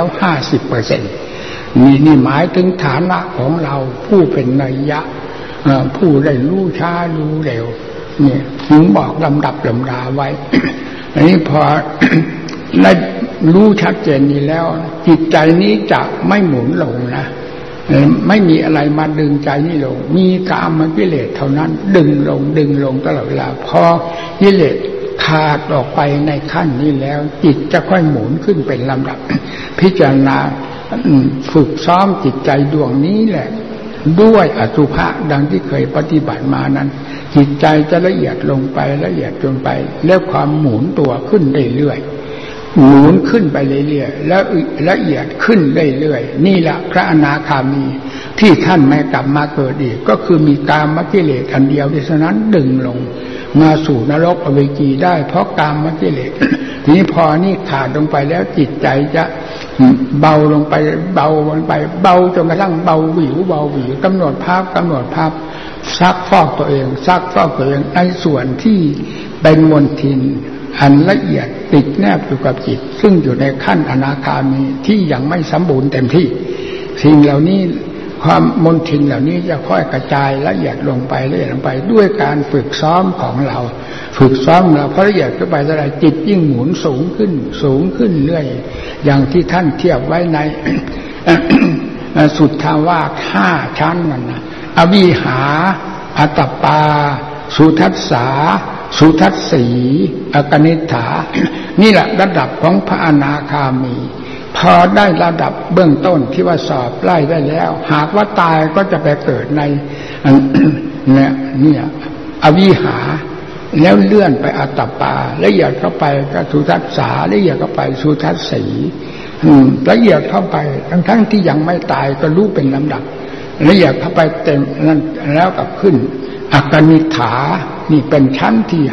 50% นี่หมายถึงฐานะของเราผู้เป็นนัยยะผู้ได้รู้ช้ารู้เร็วนี่ถึงบอกลำดับลำดาไว้ อันนี้พอได้รู้ชัดเจนนี้แล้วจิตใจนี้จะไม่หมุนลงนะไม่มีอะไรมาดึงใจนี่ลงมีกามกิเลสเท่านั้นดึงลงตลอดเวลาพอกิเลสขาดออกไปในขั้นนี้แล้วจิตจะค่อยหมุนขึ้นเป็นลำดับ พิจารณาฝึกซ้อมจิตใจดวงนี้แหละด้วยอสุภะดังที่เคยปฏิบัติมานั้นจิตใจจะละเอียดลงไปแล้วความหมุนตัวขึ้นเรื่อยๆหมุนขึ้นไปเรื่อยๆแล้วละเอียดขึ้นเรื่อยๆนี่แหละพระอนาคามีที่ท่านไม่กลับมาเกิดอีกก็คือมีกามกิเลสอันเดียวเท่านั้นดึงลงมาสู่นรกอเวจีได้เพราะกามกิเลส ทีนี้พอนี่ขาดลงไปแล้วจิตใจจะเบาลงไปเบาจนกระทั่งเบาหวิวกำหนดภาพซักฟอกตัวเองในส่วนที่เป็นมลทินอันละเอียดติดแนบอยู่กับจิตซึ่งอยู่ในขั้นอนาคามีที่ยังไม่สมบูรณ์เต็มที่สิ่งเหล่านี้ความมลทินเหล่านี้จะค่อยกระจายละเอียดลงไปด้วยการฝึกซ้อมของเราพอละเอียดขึ้นไปเท่าไรจิตยิ่งหมุนสูงขึ้นเรื่อยอย่างที่ท่านเทียบไว้ใน สุทธาวาส5ชั้นนั่นนะอวิหาอัตตปาสุทัสสาสุทัสสีอกนิฏฐา นี่แหละระดับของพระอนาคามีพอได้ระดับเบื้องต้นที่ว่าสอบไล่ได้แล้วหากว่าตายก็จะไปเกิดใน เนี่ยอวิหาแล้วเลื่อนไปอัตตปาละเอียดเข้าไปก็สุทัสสาละเอียดเข้าไปสุทัสสีละเอียดเข้าไปทั้งที่ยังไม่ตายก็รู้เป็นลำดับละเอียดเข้าไปเต็มนั้นแล้วกับขึ้นอกนิฏฐานี่เป็นชั้นที่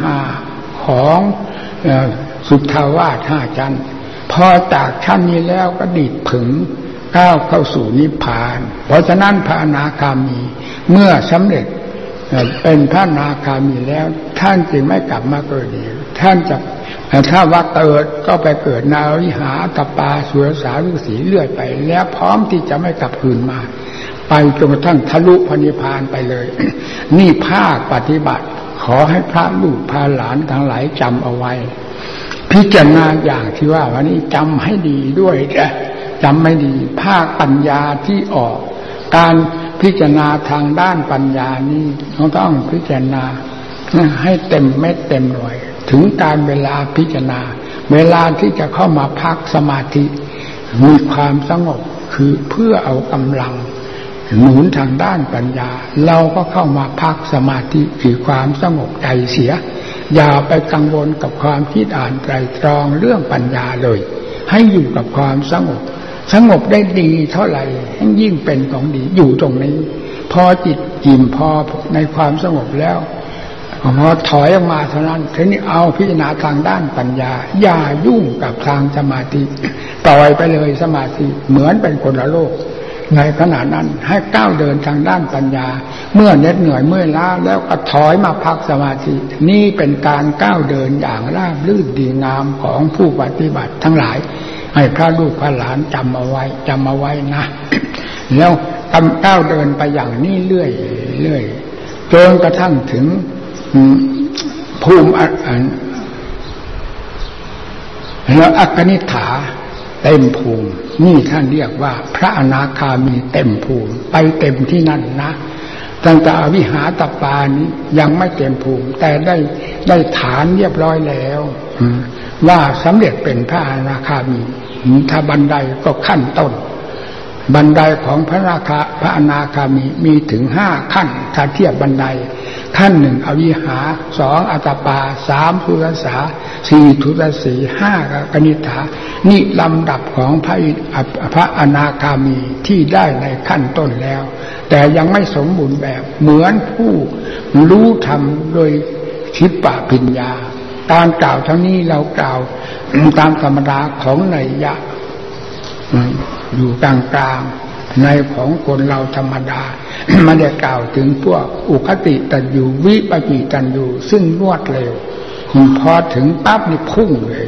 5ของสุทธาวาส5ชั้นพอจากชั้นนี้แล้วก็ดีดผึ่งก้าวเข้าสู่นิพพานเพราะฉะนั้นพระอนาคามีเมื่อสำเร็จเป็นพระอนาคามีแล้วท่านจึงไม่กลับมาเกิดอีกท่านจะถ้าว่าเกิดก็ไปเกิดนาวิหาตปาสุรสาฤาษีเลื่อยไปแล้วพร้อมที่จะไม่กลับคืนมาไปจนกระทั่งทะลุพระนิพพานไปเลย นี่ภาคปฏิบัติขอให้พระลูกพาหลานทั้งหลายจำเอาไว้พิจารณาอย่างที่ว่าวันนี้จำให้ดีด้วยนะจำไม่ดีภาคปัญญาที่ออกการพิจารณาทางด้านปัญญานี้ต้องพิจารณาให้เต็มเม็ดเต็มหน่วยถึงการเวลาพิจารณาเวลาที่จะเข้ามาพักสมาธิมีความสงบคือเพื่อเอากำลังหนุนทางด้านปัญญาเราก็เข้ามาพักสมาธิคือความสงบใจเสียอย่าไปกังวลกับความคิดอ่านไตรตรองเรื่องปัญญาเลยให้อยู่กับความสงบได้ดีเท่าไหร่ยิ่งเป็นของดีอยู่ตรงนี้พอจิตอิ่มพอในความสงบแล้วพอถอยออกมาเท่านั้นทีนี้เอาพิจารณาทางด้านปัญญาอย่ายุ่งกับทางสมาธิปล่อยไปเลยสมาธิเหมือนเป็นคนละโลกในขณะนั้นให้ก้าวเดินทางด้านปัญญาเมื่อเหน็ดเหนื่อยเมื่อยล้าแล้วก็ถอยมาพักสมาธินี่เป็นการก้าวเดินอย่างราบรื่นดีงามของผู้ปฏิบัติทั้งหลายให้พระลูกพระหลานจำเอาไว้นะแล้วก้าวเดินไปอย่างนี้เรื่อยจนกระทั่งถึงภูมิแล้วอักนิฐาเต็มภูมินี่ท่านเรียกว่าพระอนาคามีเต็มภูมิไปเต็มที่นั่นนะตั้งแต่อวิหาตปานี้ยังไม่เต็มภูมิแต่ได้ฐานเรียบร้อยแล้วว่าสำเร็จเป็นพระอนาคามีถ้าบันไดก็ขั้นต้นบันไดของพระอนาคามีถึง5ขั้นถ้าเทียบบันไดขั้น1อวิหา2อัตตปา3ทุตสา4ทุตสี5กนิษฐานี่ลำดับของพระอนาคามีที่ได้ในขั้นต้นแล้วแต่ยังไม่สมบูรณ์แบบเหมือนผู้รู้ธรรมโดยทิพปัญญาการกล่าวทั้งนี้เรากล่าวตามธรรมดาของนัยยะอยู่กลางๆในของคนเราธรรมดาไม่ได้กล่าวถึงพวกอุคติตันยูวิปจิตันยูซึ่งรวดเร็วพอถึงปั๊บนี่พุ่งเลย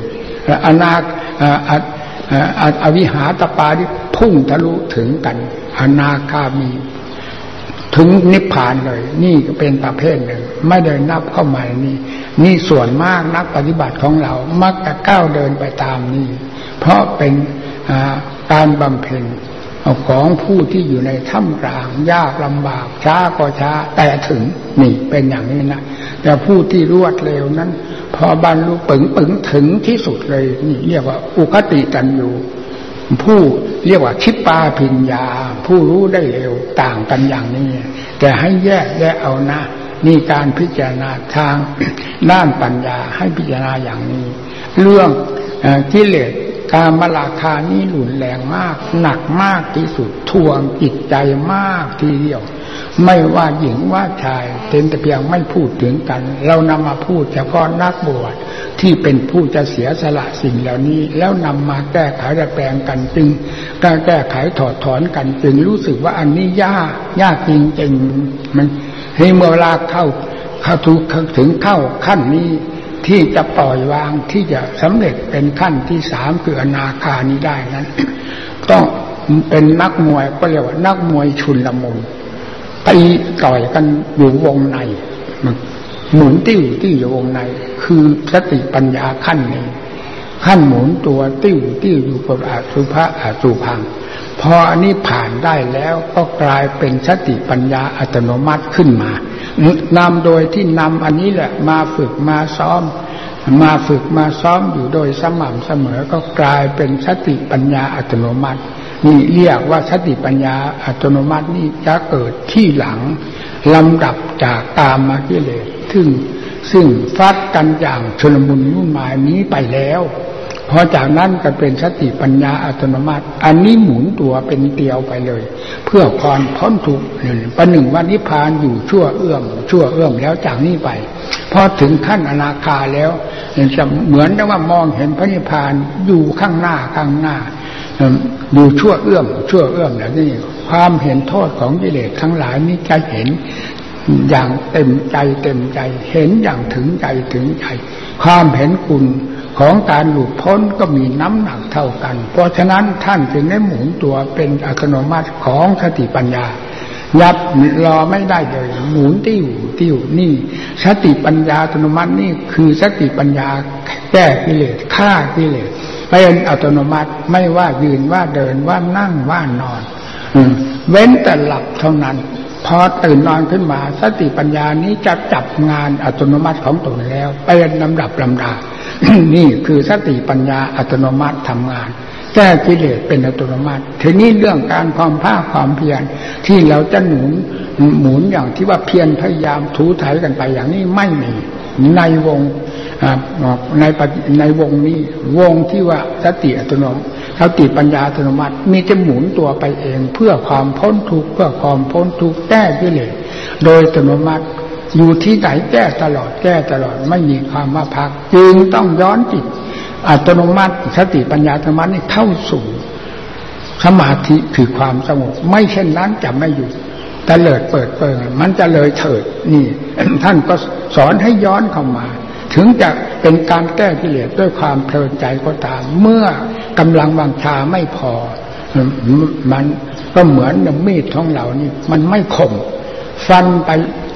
อวิหาตปาที่พุ่งทะลุถึงกันอนาคามีถึงนิพพานเลยนี่ก็เป็นประเภทหนึ่งไม่ได้นับเข้ามานี่ส่วนมากนักปฏิบัติของเรามักจะก้าวเดินไปตามนี้เพราะเป็นการบำเพ็ญของผู้ที่อยู่ในท่ามกลางยากลำบากช้าก็ช้าแต่ถึงนี่เป็นอย่างนี้นะแต่ผู้ที่รวดเร็วนั้นพอบรรลุปึงถึงที่สุดเลยนี่เรียกว่าอุคติตันยูผู้เรียกว่าคิปปาภิญญาผู้รู้ได้เร็วต่างกันอย่างนี้แต่ให้แยกเอานะนี่การพิจารณาทางด้านปัญญาให้พิจารณาอย่างนี้เรื่องกิเลสกามราคะนี่รุนแรงมากหนักมากที่สุดทวงจิตใจมากทีเดียวไม่ว่าหญิงว่าชายเป็นแต่เพียงไม่พูดถึงกันเรานำมาพูดเฉพาะนักบวชที่เป็นผู้จะเสียสละสิ่งเหล่านี้แล้วนำมาแก้ไขดัดแปลงกันจึงการแก้ไขถอดถอนกันจึงรู้สึกว่าอันนี้ยากจริงๆมันให้เมื่อเวลาเข้าถึงเข้าขั้นนี้ที่จะปล่อยวางที่จะสำเร็จเป็นขั้นที่3คืออนาคานี้ได้นั้นต้องเป็นนักมวยก็เรียกว่านักมวยชุลมุนตีต่อยกันอยู่วงในหมุนติ้วอยู่วงในคือสติปัญญาขั้นนี้ขั้นหมุนตัวติ้วอยู่กับอสุภะอสุภังพออันนี้ผ่านได้แล้วก็กลายเป็นสติปัญญาอัตโนมัติขึ้นมานำโดยที่นำอันนี้แหละมาฝึกมาซ้อมอยู่โดยสม่ำเสมอก็กลายเป็นสติปัญญาอัตโนมัตินี่เรียกว่าสติปัญญาอัตโนมัตินี่จะเกิดที่หลังลำดับจากกามกิเลสซึ่งฟัดกันอย่างชุลมุนวุ่นวายนี้ไปแล้วพอจากนั้นก็เป็นสติปัญญาอัตโนมัติอันนี้หมุนตัวเป็นเตียวไปเลยเพื่อความพ้นทุกข์ประหนึ่งว่านิพพานอยู่ชั่วเอื้อมแล้วจากนี้ไปพอถึงขั้นอนาคาแล้วจะเหมือนกับว่ามองเห็นพระนิพพานอยู่ข้างหน้าอยู่ชั่วเอื้อมแล้วนี่ความเห็นโทษของกิเลสทั้งหลายนี้จะเห็นอย่างเต็มใจเห็นอย่างถึงใจความเห็นคุณของการหลุดพ้นก็มีน้ำหนักเท่ากันเพราะฉะนั้นท่านจึงได้หมุนตัวเป็นอัตโนมัติของสติปัญญายับรอไม่ได้เลยหมุนติ้วนี่สติปัญญาอัตโนมัตินี่คือสติปัญญาแก้กิเลสฆ่ากิเลสเป็นอัตโนมัติไม่ว่ายืนว่าเดินว่านั่งว่านอนเว้นแต่หลับเท่านั้นพอตื่นนอนขึ้นมาสติปัญญานี้จะจับงานอัตโนมัติของตนแล้วเป็นลำดับลำดา นี่คือสติปัญญาอัตโนมัติทำงานแก้กิเลสเป็นอัตโนมัติทีนี้เรื่องการความภาคความเพียรที่เราจะหมุนอย่างที่ว่าเพียรพยายามถูถ่ายกันไปอย่างนี้ไม่มีในวงในวงนี้วงที่ว่าสติอัตโนมัติสติปัญญาอัตโนมัติมีจะหมุนตัวไปเองเพื่อความพ้นทุกข์แก้กิเลสโดยอัตโนมัติอยู่ที่ไหนแก้ตลอดไม่มีความว่าพักจึงต้องย้อนจิตอัตโนมัติสติปัญญาอัตโนมัตินี่เข้าสู่สมาธิคือความสงบไม่เช่นนั้นจะไม่อยู่ตะเลิดเปิดเปิงมันจะเลยเถิดนี่ท่านก็สอนให้ย้อนเข้ามาถึงจะเป็นการแก้กิเลสด้วยความเพลินใจก็ตามเมื่อกำลังวังชาไม่พอมันก็เหมือนมีดของเรานี่มันไม่คมฟันไป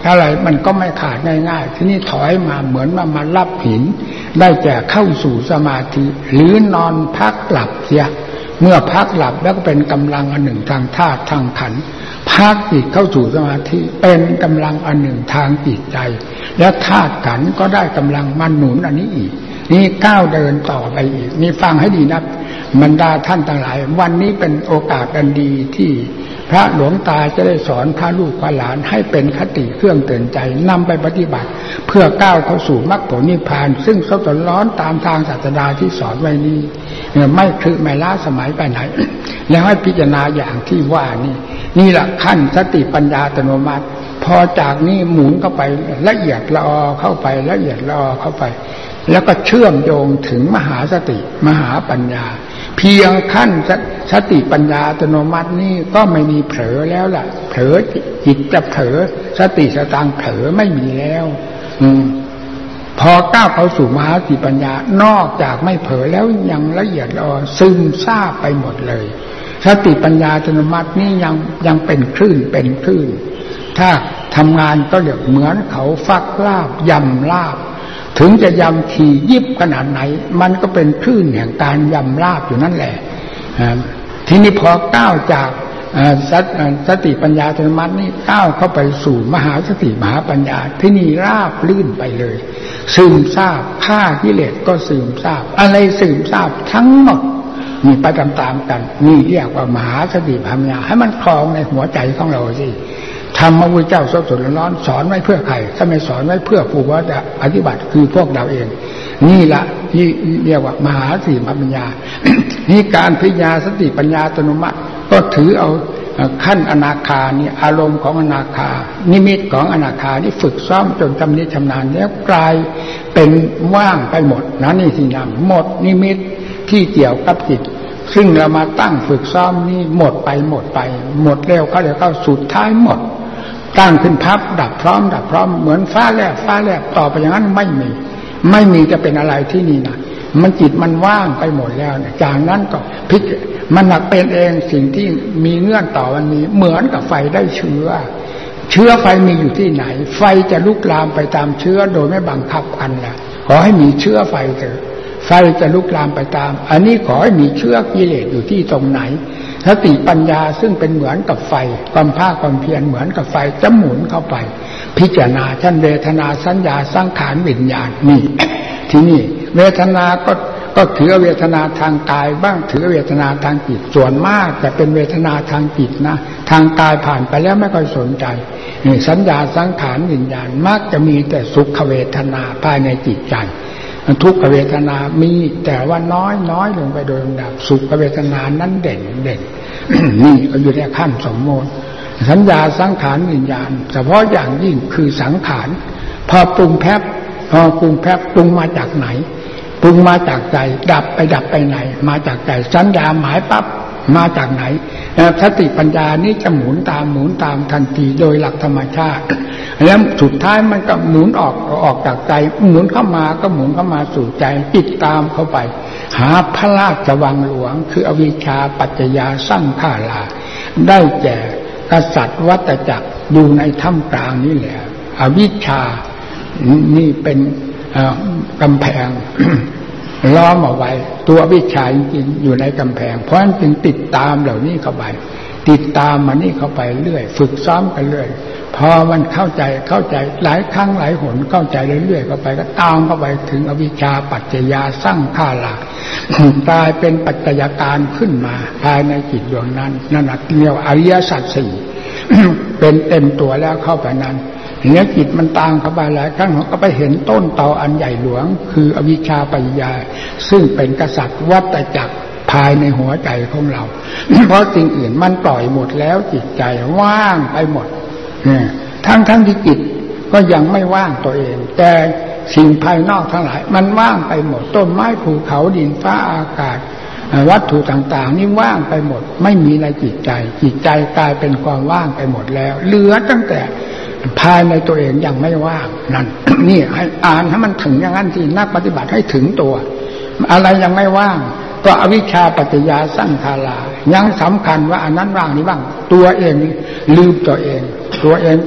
อะไรมันก็ไม่ขาดง่ายๆที่นี่ถอยมาเหมือนว่ามารับหินได้แก่เข้าสู่สมาธิหรือนอนพักหลับเสียเมื่อพักหลับแล้วก็เป็นกำลังอันหนึ่งทางธาตุทางขันธ์พักจิตเข้าสู่สมาธิเป็นกำลังอันหนึ่งทางจิตใจและธาตุขันธ์ก็ได้กำลังมาหนุนอันนี้อีกนี่ก้าวเดินต่อไปอีกนี่ฟังให้ดีนะบรรดาท่านทั้งหลายวันนี้เป็นโอกาสอันดีที่พระหลวงตาจะได้สอนพระลูกพระหลานให้เป็นคติเครื่องเตือนใจนำไปปฏิบัติเพื่อก้าวเข้าสู่มรรคผลนิพพานซึ่งเขาตนร้อนตามทางศาสดาที่สอนไว้นี้ไม่คือไม่ล้าสมัยไปไหน แล้วให้พิจารณาอย่างที่ว่านี่แหละขั้นสติปัญญาอัตโนมัติพอจากนี้หมุนเข้าไปละเอียดละออเข้าไปละเอียดละออเข้าไปแล้วก็เชื่อมโยงถึงมหาสติมหาปัญญาเพียงขั้นสติปัญญาอัตโนมัตินี่ก็ไม่มีเผลอแล้วล่ะเผลอจิตจะเผลอสติสตางค์เผลอไม่มีแล้วพอก้าวเข้าสู่มหาสติปัญญานอกจากไม่เผลอแล้วยังละเอียดละออซึมซาบไปหมดเลยสติปัญญาอัตโนมัตินี่ยังเป็นคลื่นเป็นคลื่นถ้าทำงานก็เรียกเหมือนเขาฟักลาบยำลาบถึงจะยำถี่ยิบขนาดไหนมันก็เป็นคลื่นแห่งการยำลาบอยู่นั่นแหละทีนี้พอก้าวจากสติปัญญาอัตโนมัตินี่ก้าวเข้าไปสู่มหาสติมหาปัญญาที่นี่ราบลื่นไปเลยซึมซาบฆ่ากิเลสก็ซึมซาบอะไรซึมซาบทั้งหมดมีไปตามๆกันนี่เรียกว่ามหาสติปัญญาให้มันคลองในหัวใจของเราสิธรรมะพุทธเจ้าสดร้อนสอนไว้เพื่อใครถ้าไม่สอนไว้เพื่อผู้ว่าจะปฏิบัติคือพวกเราเองนี่ละที่เรียกว่ามหาสติปัญญา นี่การพิจารณาสติปัญญาอัตโนมัติก็ถือเอาขั้นอนาคานี่อารมณ์ของอนาคานิมิตของอนาคานี่ฝึกซ้อมจนชำนิชำนาญแล้วกลายเป็นว่างไปหมดนะนี่สินะหมดนิมิตที่เกี่ยวกับจิตซึ่งเรามาตั้งฝึกซ้อมนี่หมดไปหมดเร็วเข้าสุดท้ายหมดตั้งขึ้นพับดับพร้อมเหมือนฟ้าแลบต่อไปอย่างนั้นไม่มีจะเป็นอะไรที่นี่นะมันจิตมันว่างไปหมดแล้วเนี่ยจากนั้นก็พิจมันหนักเป็นเองสิ่งที่มีเงื่อนต่อวันนี้เหมือนกับไฟได้เชื้อไฟมีอยู่ที่ไหนไฟจะลุกลามไปตามเชื้อโดยไม่บังคับกันแหละขอให้มีเชื้อไฟเถอะไฟจะลุกลามไปตามอันนี้ขอให้มีเชื้อกิเลสอยู่ที่ตรงไหนสติปัญญาซึ่งเป็นเหมือนกับไฟความภาคความเพียรเหมือนกับไฟจะหมุนเข้าไปพิจารณาชั้นเวทนาสัญญาสังขารวิญญาณนี่ที่นี่เวทนาก็ถือเวทนาทางกายบ้างถือเวทนาทางจิตส่วนมากจะเป็นเวทนาทางจิตนะทางกายผ่านไปแล้วไม่ค่อยสนใจนี่สัญญาสังขารวิญญาณมักจะมีแต่สุขเวทนาภายในจิตใจทุกขเวทนามีแต่ว่าน้อยลงไปโดยลำดับสุขเวทนานั้นเด่น นี่ก็อยู่ในขั้นสมมติสัญญาสังขารวิญญาณเฉพาะอย่างยิ่งคือสังขารพอปรุงแพบปรุงมาจากไหนปรุงมาจากใจดับไปไหนมาจากใจสัญญาหมายปั๊บมาจากไหนสติปัญญานี้จะหมุนตามทันทีโดยหลักธรรมชาติแล้วสุดท้ายมันก็หมุนออกจากใจหมุนเข้ามาก็หมุนเข้ามาสู่ใจติดตามเข้าไปหาพระราชวังหลวงคืออวิชชาปัจจยาสังขาราได้แก่กษัตริย์วัฏจักรอยู่ในท่ามกลางนี้แหละอวิชชานี่เป็นกำแพง ล้อมเอาไว้ตัววิชาจริงๆอยู่ในกำแพงเพราะฉะนั้นจึงติดตามเหล่านี้เข้าไปติดตามมันนี่เข้าไปเรื่อยฝึกซ้อมกันเรื่อยพอมันเข้าใจหลายครั้งหลายหนเข้าใจเรื่อยๆเข้าไปก็ตามเข้าไปถึงอวิชชาปัจจยาสร้างข้าหลักกลายเป็นปัจจัยการขึ้นมาภายในจิตดวงนั้นนั่นเรียกอริยสัจสี่เป็นเต็มตัวแล้วเข้าไปนั้นเนื้อจิตมันตามเข้าไปหลายครั้งก็ไปเห็นต้นตออันใหญ่หลวงคืออวิชชาปัจจยาซึ่งเป็นกษัตริย์วัฏจักรภายในหัวใจของเรา เพราะสิ่งอื่นมันปล่อยหมดแล้วจิตใจว่างไปหมดทั้งที่จิตก็ยังไม่ว่างตัวเองแต่สิ่งภายนอกทั้งหลายมันว่างไปหมดต้นไม้ภูเขาดินฟ้าอากาศวัตถุต่างๆนี่ว่างไปหมดไม่มีในจิตใจกลายเป็นความว่างไปหมดแล้วเหลือตั้งแต่ภายในตัวเองยังไม่ว่างนั่น นี่ให้อ่านให้มันถึงอย่างนั้นที่นักปฏิบัติให้ถึงตัวอะไรยังไม่ว่างก็อวิชชาปัจจยาสังขารายังสำคัญว่าอันนั้นว่างนี้ว่างตัวเองลืมตัวเอง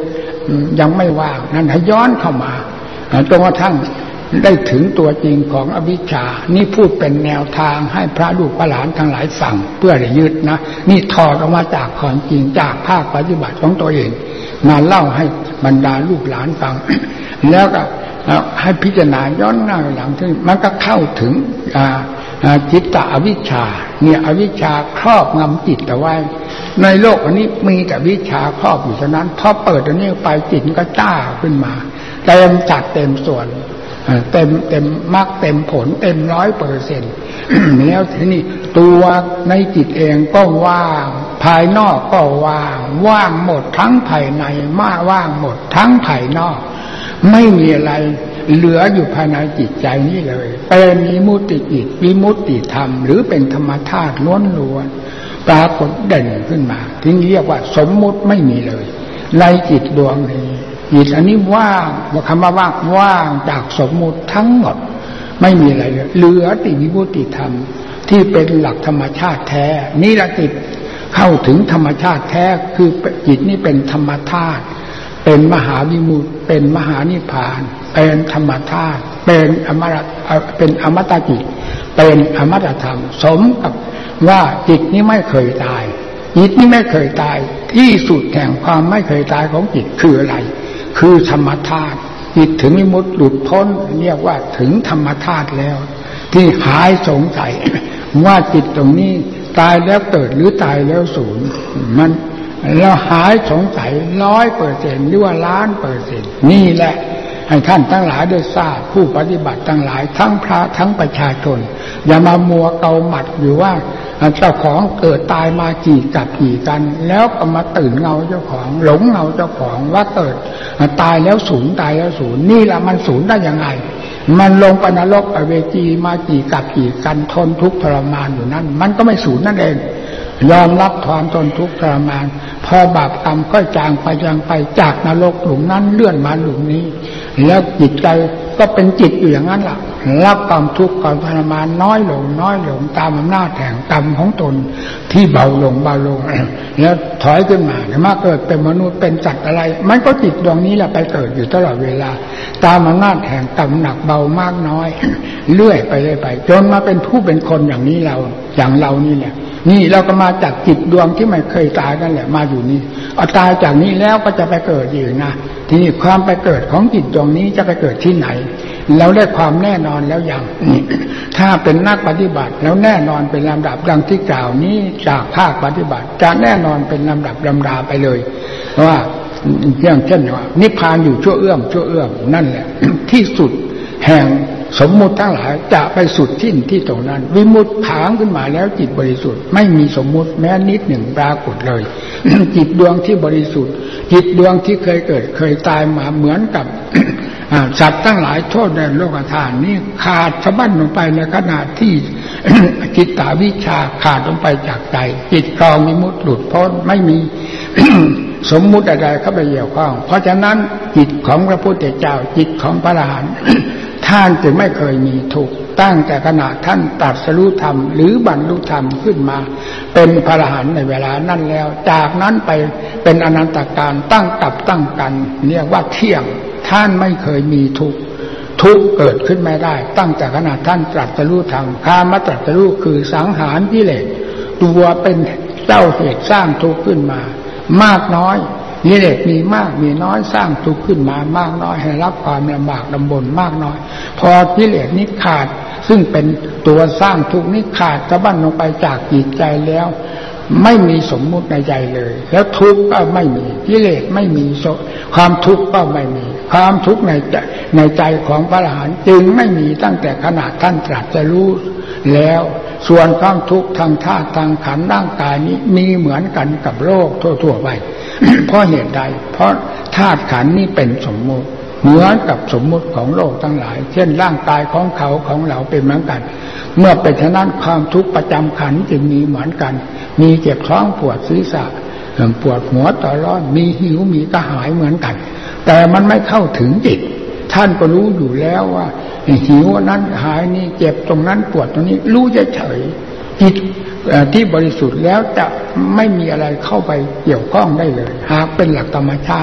ยังไม่ว่างนั้นให้ย้อนเข้ามาจนกระทั่งได้ถึงตัวจริงของอวิชชานี่พูดเป็นแนวทางให้พระลูกพระหลานทั้งหลายฟังเพื่อได้ยึดนะนี่ถอดออกมาจากความจริงจากภาคปฏิบัติของตัวเองมาเล่าให้บรรดาลูกหลานฟัง แล้วก็ให้พิจารณาย้อนหน้าหลังที่มันก็เข้าถึงจิตตอวิชชาเนี่ยอวิชชาครอบงำจิตเอาไว้ในโลกอันนี้มีแต่วิชาครอบอยู่ฉะนั้นพอเปิดอันนี้ไปจิตก็จ้าขึ้นมาเต็มจัดเต็มส่วนเต็มมรรคเต็มผลเต็ม100%แล้วทีนี้ตัวในจิตเองก็ว่างภายนอกก็ว่างหมดทั้งภายในว่างหมดทั้งภายนอกไม่มีอะไรเหลืออยู่ภายในจิตใจนี้เลยเป็นวิมุตติจิตวิมุตติธรรมหรือเป็นธรรมธาตุล้วนๆปรากฏเด่นขึ้นมาที่เรียกว่าสมมุติไม่มีเลยในจิตดวงนี้จิตอันนี้ว่างคำว่าว่างจากสมมุติทั้งหมดไม่มีอะไรเหลือแต่วิมุตติธรรมที่เป็นหลักธรรมชาติแท้นี่ละจิตเข้าถึงธรรมชาติแท้คือจิตนี้เป็นธรรมธาตุเป็นมหาวิมุตติเป็นมหานิพพานเป็นธรรมธาตุเป็นอมตะจิตเป็นอมตะธรรมสมกับว่าจิตนี้ไม่เคยตายจิตนี้ไม่เคยตายที่สุดแห่งความไม่เคยตายของจิตคืออะไรคือธรรมธาตุจิตถึงวิมุตติหลุดพ้นเรียกว่าถึงธรรมธาตุแล้วที่หายสงสัยว่าจิตตรงนี้ตายแล้วเกิดหรือตายแล้วสูญมันแล้วหายสงสัย100%หรือว่า1,000,000%นี่แหละให้ท่านทั้งหลายได้ทราบผู้ปฏิบัติทั้งหลายทั้งพระทั้งประชาชนอย่ามามัวเกาหมัดอยู่ว่าเจ้าของเกิดตายมากี่กับกี่กันแล้วก็มาตื่นเงาเจ้าของหลงเงาเจ้าของว่าเกิดตายแล้วสูญตายแล้วสูญนี่แหละมันสูญได้ยังไงมันลงไปนรกอเวจีมากี่กับกี่กันทนทุกข์ทรมานอยู่นั่นมันก็ไม่สูญนั่นเองยอมรับความทนทุกข์ทรมานพอบาปกรรมก็จางไปจากนรกหลุมนั้นเลื่อนมาหลุมนี้แล้วจิตใจก็เป็นจิตอยู่อย่างนั้นล่ะรับความทุกข์ความทรมานน้อยลงตามอำนาจแห่งกรรมของตนที่เบาลงแล้วถอยขึ้นมามาเกิดเป็นมนุษย์เป็นสัตว์อะไรมันก็จิตดวงนี้แหละไปเกิดอยู่ตลอดเวลาตามอำนาจแห่งกรรมหนักเบามากน้อยเลื่อยไปจนมาเป็นผู้เป็นคนอย่างนี้อย่างเรานี่แหละนี่เราก็มาจากจิตดวงที่ไม่เคยตายนั่นแหละมาอยู่นี่เอาตายจากนี้แล้วก็จะไปเกิดอีกนะทีนี้ความไปเกิดของจิตดวงนี้จะไปเกิดที่ไหนเราได้ความแน่นอนแล้วอย่างถ้าเป็นนักปฏิบัติแล้วแน่นอนเป็นลำดับดังที่กล่าวนี้จากภาคปฏิบัติจะแน่นอนเป็นลำดับลำดาไปเลยว่าอย่างเช่นว่านิพพานอยู่ชั่วเอื้อมนั่นแหละที่สุดแห่งสมมุติทั้งหลายจะไปสุดที่ตรงนั้นวิมุตติถางขึ้นมาแล้วจิตบริสุทธิ์ไม่มีสมมุติแม้นิดหนึ่งปรากฏเลย จิตดวงที่บริสุทธิ์จิตดวงที่เคยเกิดเคยตายมาเหมือนกับ สัตว์ทั้งหลายโทษในโลกธาตุนี้ขาดสะบั้นลงไปในขณะที่ จิตตวิชชาขาดลงไปจากใจจิตครองวิมุตติหลุดพ้นไม่มี สมมุติใดๆเข้าไปเกี่ยวข้องเพราะฉะนั้นจิตของพระพุทธเจ้าจิตของพระอรหันต์ ท่านจึงไม่เคยมีทุกข์ตั้งแต่ขณะท่านตรัสรู้ธรรมหรือบรรลุธรรมขึ้นมาเป็นพระอรหันต์ในเวลานั้นแล้วจากนั้นไปเป็นอนันตการตั้งกับตั้งกันเรียกว่าเที่ยงท่านไม่เคยมีทุกข์เกิดขึ้นไม่ได้ตั้งแต่ขณะท่านตรัสรู้ธรรมคามตรัสรู้คือสังหารกิเลสตัวเป็นเจ้าเหตุสร้างทุกข์ขึ้นมามากน้อยกิเลสมีมากมีน้อยสร้างทุกข์ขึ้นมามากน้อยให้รับความลำบากลำบนมากน้อยพอกิเลสนี้ขาดซึ่งเป็นตัวสร้างทุกข์นี้ขาดสะบั้นลงไปจากจิตใจแล้วไม่มีสมมุติในใจเลยแล้วทุกข์ก็ไม่มีกิเลสไม่มีความทุกข์ก็ไม่มีความทุกข์ในใจของพระอรหันต์จึงไม่มีตั้งแต่ขณะท่านตรัสรู้แล้วส่วนความทุกข์ทางธาตุทางขันธ์ร่างกายนี้มีเหมือนกันกับโลกทั่วๆไป เพราะเหตุใดเพราะธาตุขันธ์นี้เป็นสมมุติเหมือนกับสมมุติของโลกทั้งหลายเช่นร่างกายของเขาของเราเป็นเหมือนกันเมื่อเป็นฉะนั้นความทุกข์ประจำขันธ์จึงมีเหมือนกันมีเจ็บท้องปวดศีรษะปวดหัวต่อร้อนมีหิวมีกระหายเหมือนกันแต่มันไม่เข้าถึงจิตท่านก็รู้อยู่แล้วว่าหิวนั้นหายนี่เจ็บตรงนั้นปวดตรงนี้รู้เฉยๆจิตที่บริสุทธิ์แล้วจะไม่มีอะไรเข้าไปเกี่ยวข้องได้เลยหากเป็นหลักธรรมชาติ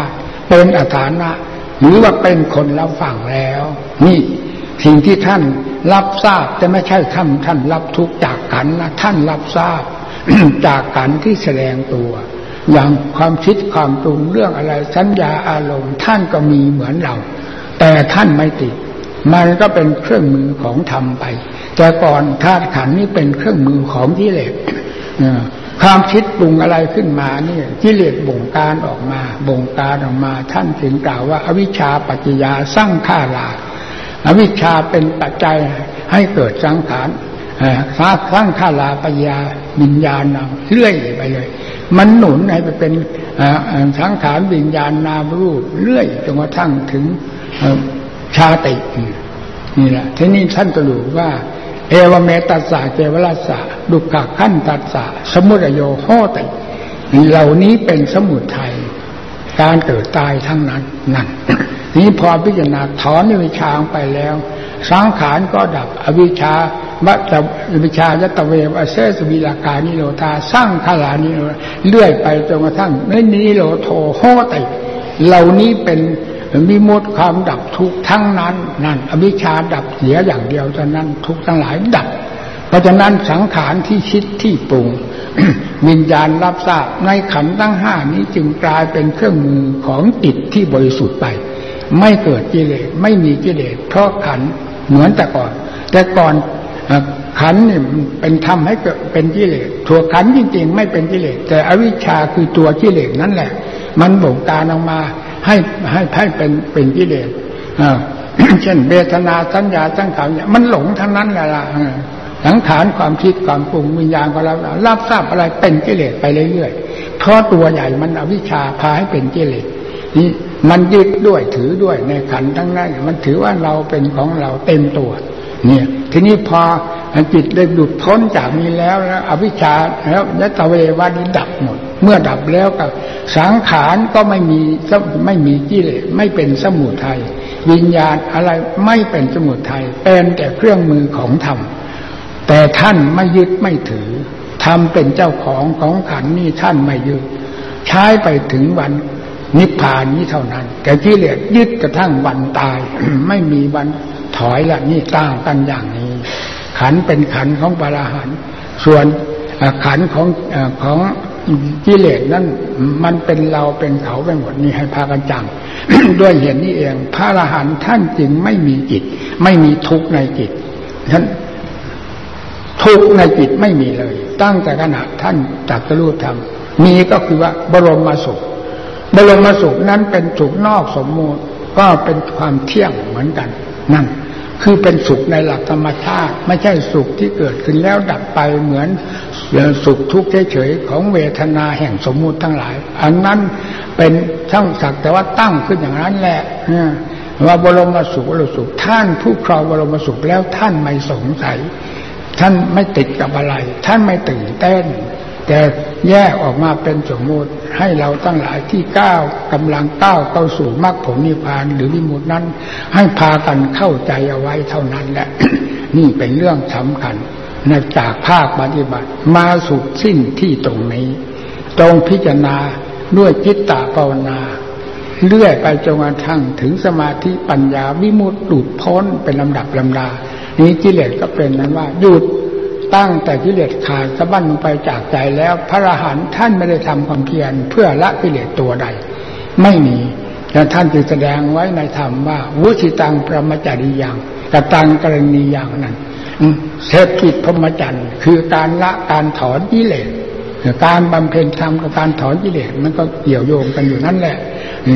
เป็นอฐานะหรือว่าเป็นคนรับฟังแล้วนี่สิ่งที่ท่านรับทราบแต่ไม่ใช่ท่านรับทุกจากขันธ์นะท่านรับทราบ จากขันธ์ที่แสดงตัวอย่างความคิดความปรุงเรื่องอะไรสัญญาอารมณ์ท่านก็มีเหมือนเราแต่ท่านไม่ติดมันก็เป็นเครื่องมือของธรรมไปแต่ก่อนธาตุขันธ์นี้เป็นเครื่องมือของกิเลสความคิดปรุงอะไรขึ้นมานี่กิเลสบงการออกมาท่านถึงกล่าวว่าอวิชชาปัจจยาสร้างขาราอวิชชาเป็นปัจจัยให้เกิดสังขารสร้างขาราปัจจยาวิญญาณนามเลื่อยไปเลยมันหนุนให้ไปเป็นสังขารวิญญาณนามรูปเลื่อยจนกระทั่งถึงชาตินี่แหละทีนี้ท่านก็รู้ว่าเอวเมตัสสะเจวรัสสะดุขขันธัสสะสมุทัยโยโหติเหล่านี้เป็นสมุทัยการเกิดตายทั้งนั้นนั่นนี้พอพิจารณาถอนอวิชชาไปแล้วสังขารก็ดับอวิชชาวัตอวิชชายตเววเสสวิลากานิโรธาสร้างขารานิเลื่อยไปจนกระทั่งนิโรโธโหติเหล่านี้เป็นมีหมดความดับทุกข์ทั้งนั้นนั่นอวิชชาดับเสียอย่างเดียวเท่านั้นทุกข์ทั้งหลายดับเพราะฉะนั้นสังขารที่คิดที่ปรุง วิญญาณรับทราบในขันธ์ทั้งห้านี้จึงกลายเป็นเครื่องมือของจิตที่บริสุทธิ์ไปไม่เกิดกิเลสไม่มีกิเลสเพราะขันธ์เหมือนแต่ก่อนขันธ์นี่เป็นธรรมให้เกิดเป็นกิเลสตัวขันธ์จริงๆไม่เป็นกิเลสแต่อวิชชาคือตัวกิเลสนั่นแหละมันบงการออกมาให้เป็นกิเลสเช่นเวทนาสัญญาสังขารเนี่ยมันหลงทั้งนั้นแหละสังขารความคิดความปรุงวิญญาณก็รับทราบอะไรเป็นกิเลสไปเรื่อยๆเพราะตัวใหญ่มันอวิชชาพาให้เป็นกิเลสนี่มันยึดด้วยถือด้วยในขันธ์ทั้งนั้นมันถือว่าเราเป็นของเราเต็มตัวเนี่ยทีนี้พอจิตได้หลุดพ้นจากนี้แล้วอวิชชาแล้วยตเววานิดับหมดเมื่อดับแล้วกับสังขารก็ไม่มีกิเลสไม่เป็นสมุทัยวิญญาณอะไรไม่เป็นสมุทัยเป็นแต่เครื่องมือของธรรมแต่ท่านไม่ยึดไม่ถือธรรมเป็นเจ้าของขันธ์นี่ท่านไม่ยึดใช้ไปถึงวันนิพพานนี้เท่านั้นแต่กิเลสยึดกระทั่งวันตาย ไม่มีวันถอยละนี่ต่างกันอย่างนี้ขันธ์เป็นขันธ์ของพระอรหันต์ส่วนขันธ์ของกิเลสนั้นมันเป็นเราเป็นเขาไปหมดนี่ให้พากันจำ ด้วยเหตุนี้เองพระอรหันต์ท่านจึงไม่มีจิตไม่มีทุกข์ในจิตท่านทุกข์ในจิตไม่มีเลยตั้งแต่ขณะท่านตรัสรู้ธรรมมีก็คือว่าบรมสุขนั้นเป็นสุขนอกสมมุติก็เป็นความเที่ยงเหมือนกันนั่นคือเป็นสุขในหลักธรรมชาติไม่ใช่สุขที่เกิดขึ้นแล้วดับไปเหมือนสุขทุกข์เฉยๆของเวทนาแห่งสมมุติทั้งหลายอันนั้นเป็นช่างสักแต่ว่าตั้งขึ้นอย่างนั้นแหละว่าบรมสุขท่านผู้ครองบรมสุขแล้วท่านไม่สงสัยท่านไม่ติดกับอะไรท่านไม่ตื่นเต้นแต่แยกออกมาเป็นสมมุติให้เราทั้งหลายที่กำลังก้าวเข้าสู่มรรคผลนิพพานหรือวิมุตตินั้นให้พากันเข้าใจเอาไว้เท่านั้นแหละ นี่เป็นเรื่องสำคัญจากภาคปฏิบัติมาสุดสิ้นที่ตรงนี้ตรงพิจารณาด้วยจิตตภาวนาเลื่อยไปจนกระทั่งถึงสมาธิปัญญาวิมุตติหลุดพ้นเป็นลำดับลำดานี้กิเลสก็เป็นนั้นว่าหยุดตั้งแต่กิเลสขาดสะบั้นลงไปจากใจแล้วพระอรหันต์ท่านไม่ได้ทำความเพียรเพื่อละกิเลสตัวใดไม่มีแต่ท่านจึงแสดงไว้ในธรรมว่าวุฒิตังพรหมจริยังกตังกรณียังนั้นเศรษฐกิจพรหมจรรย์คือการละการถอนกิเลสการบำเพ็ญธรรมกับการถอนกิเลสมันก็เกี่ยวโยงกันอยู่นั่นแหละ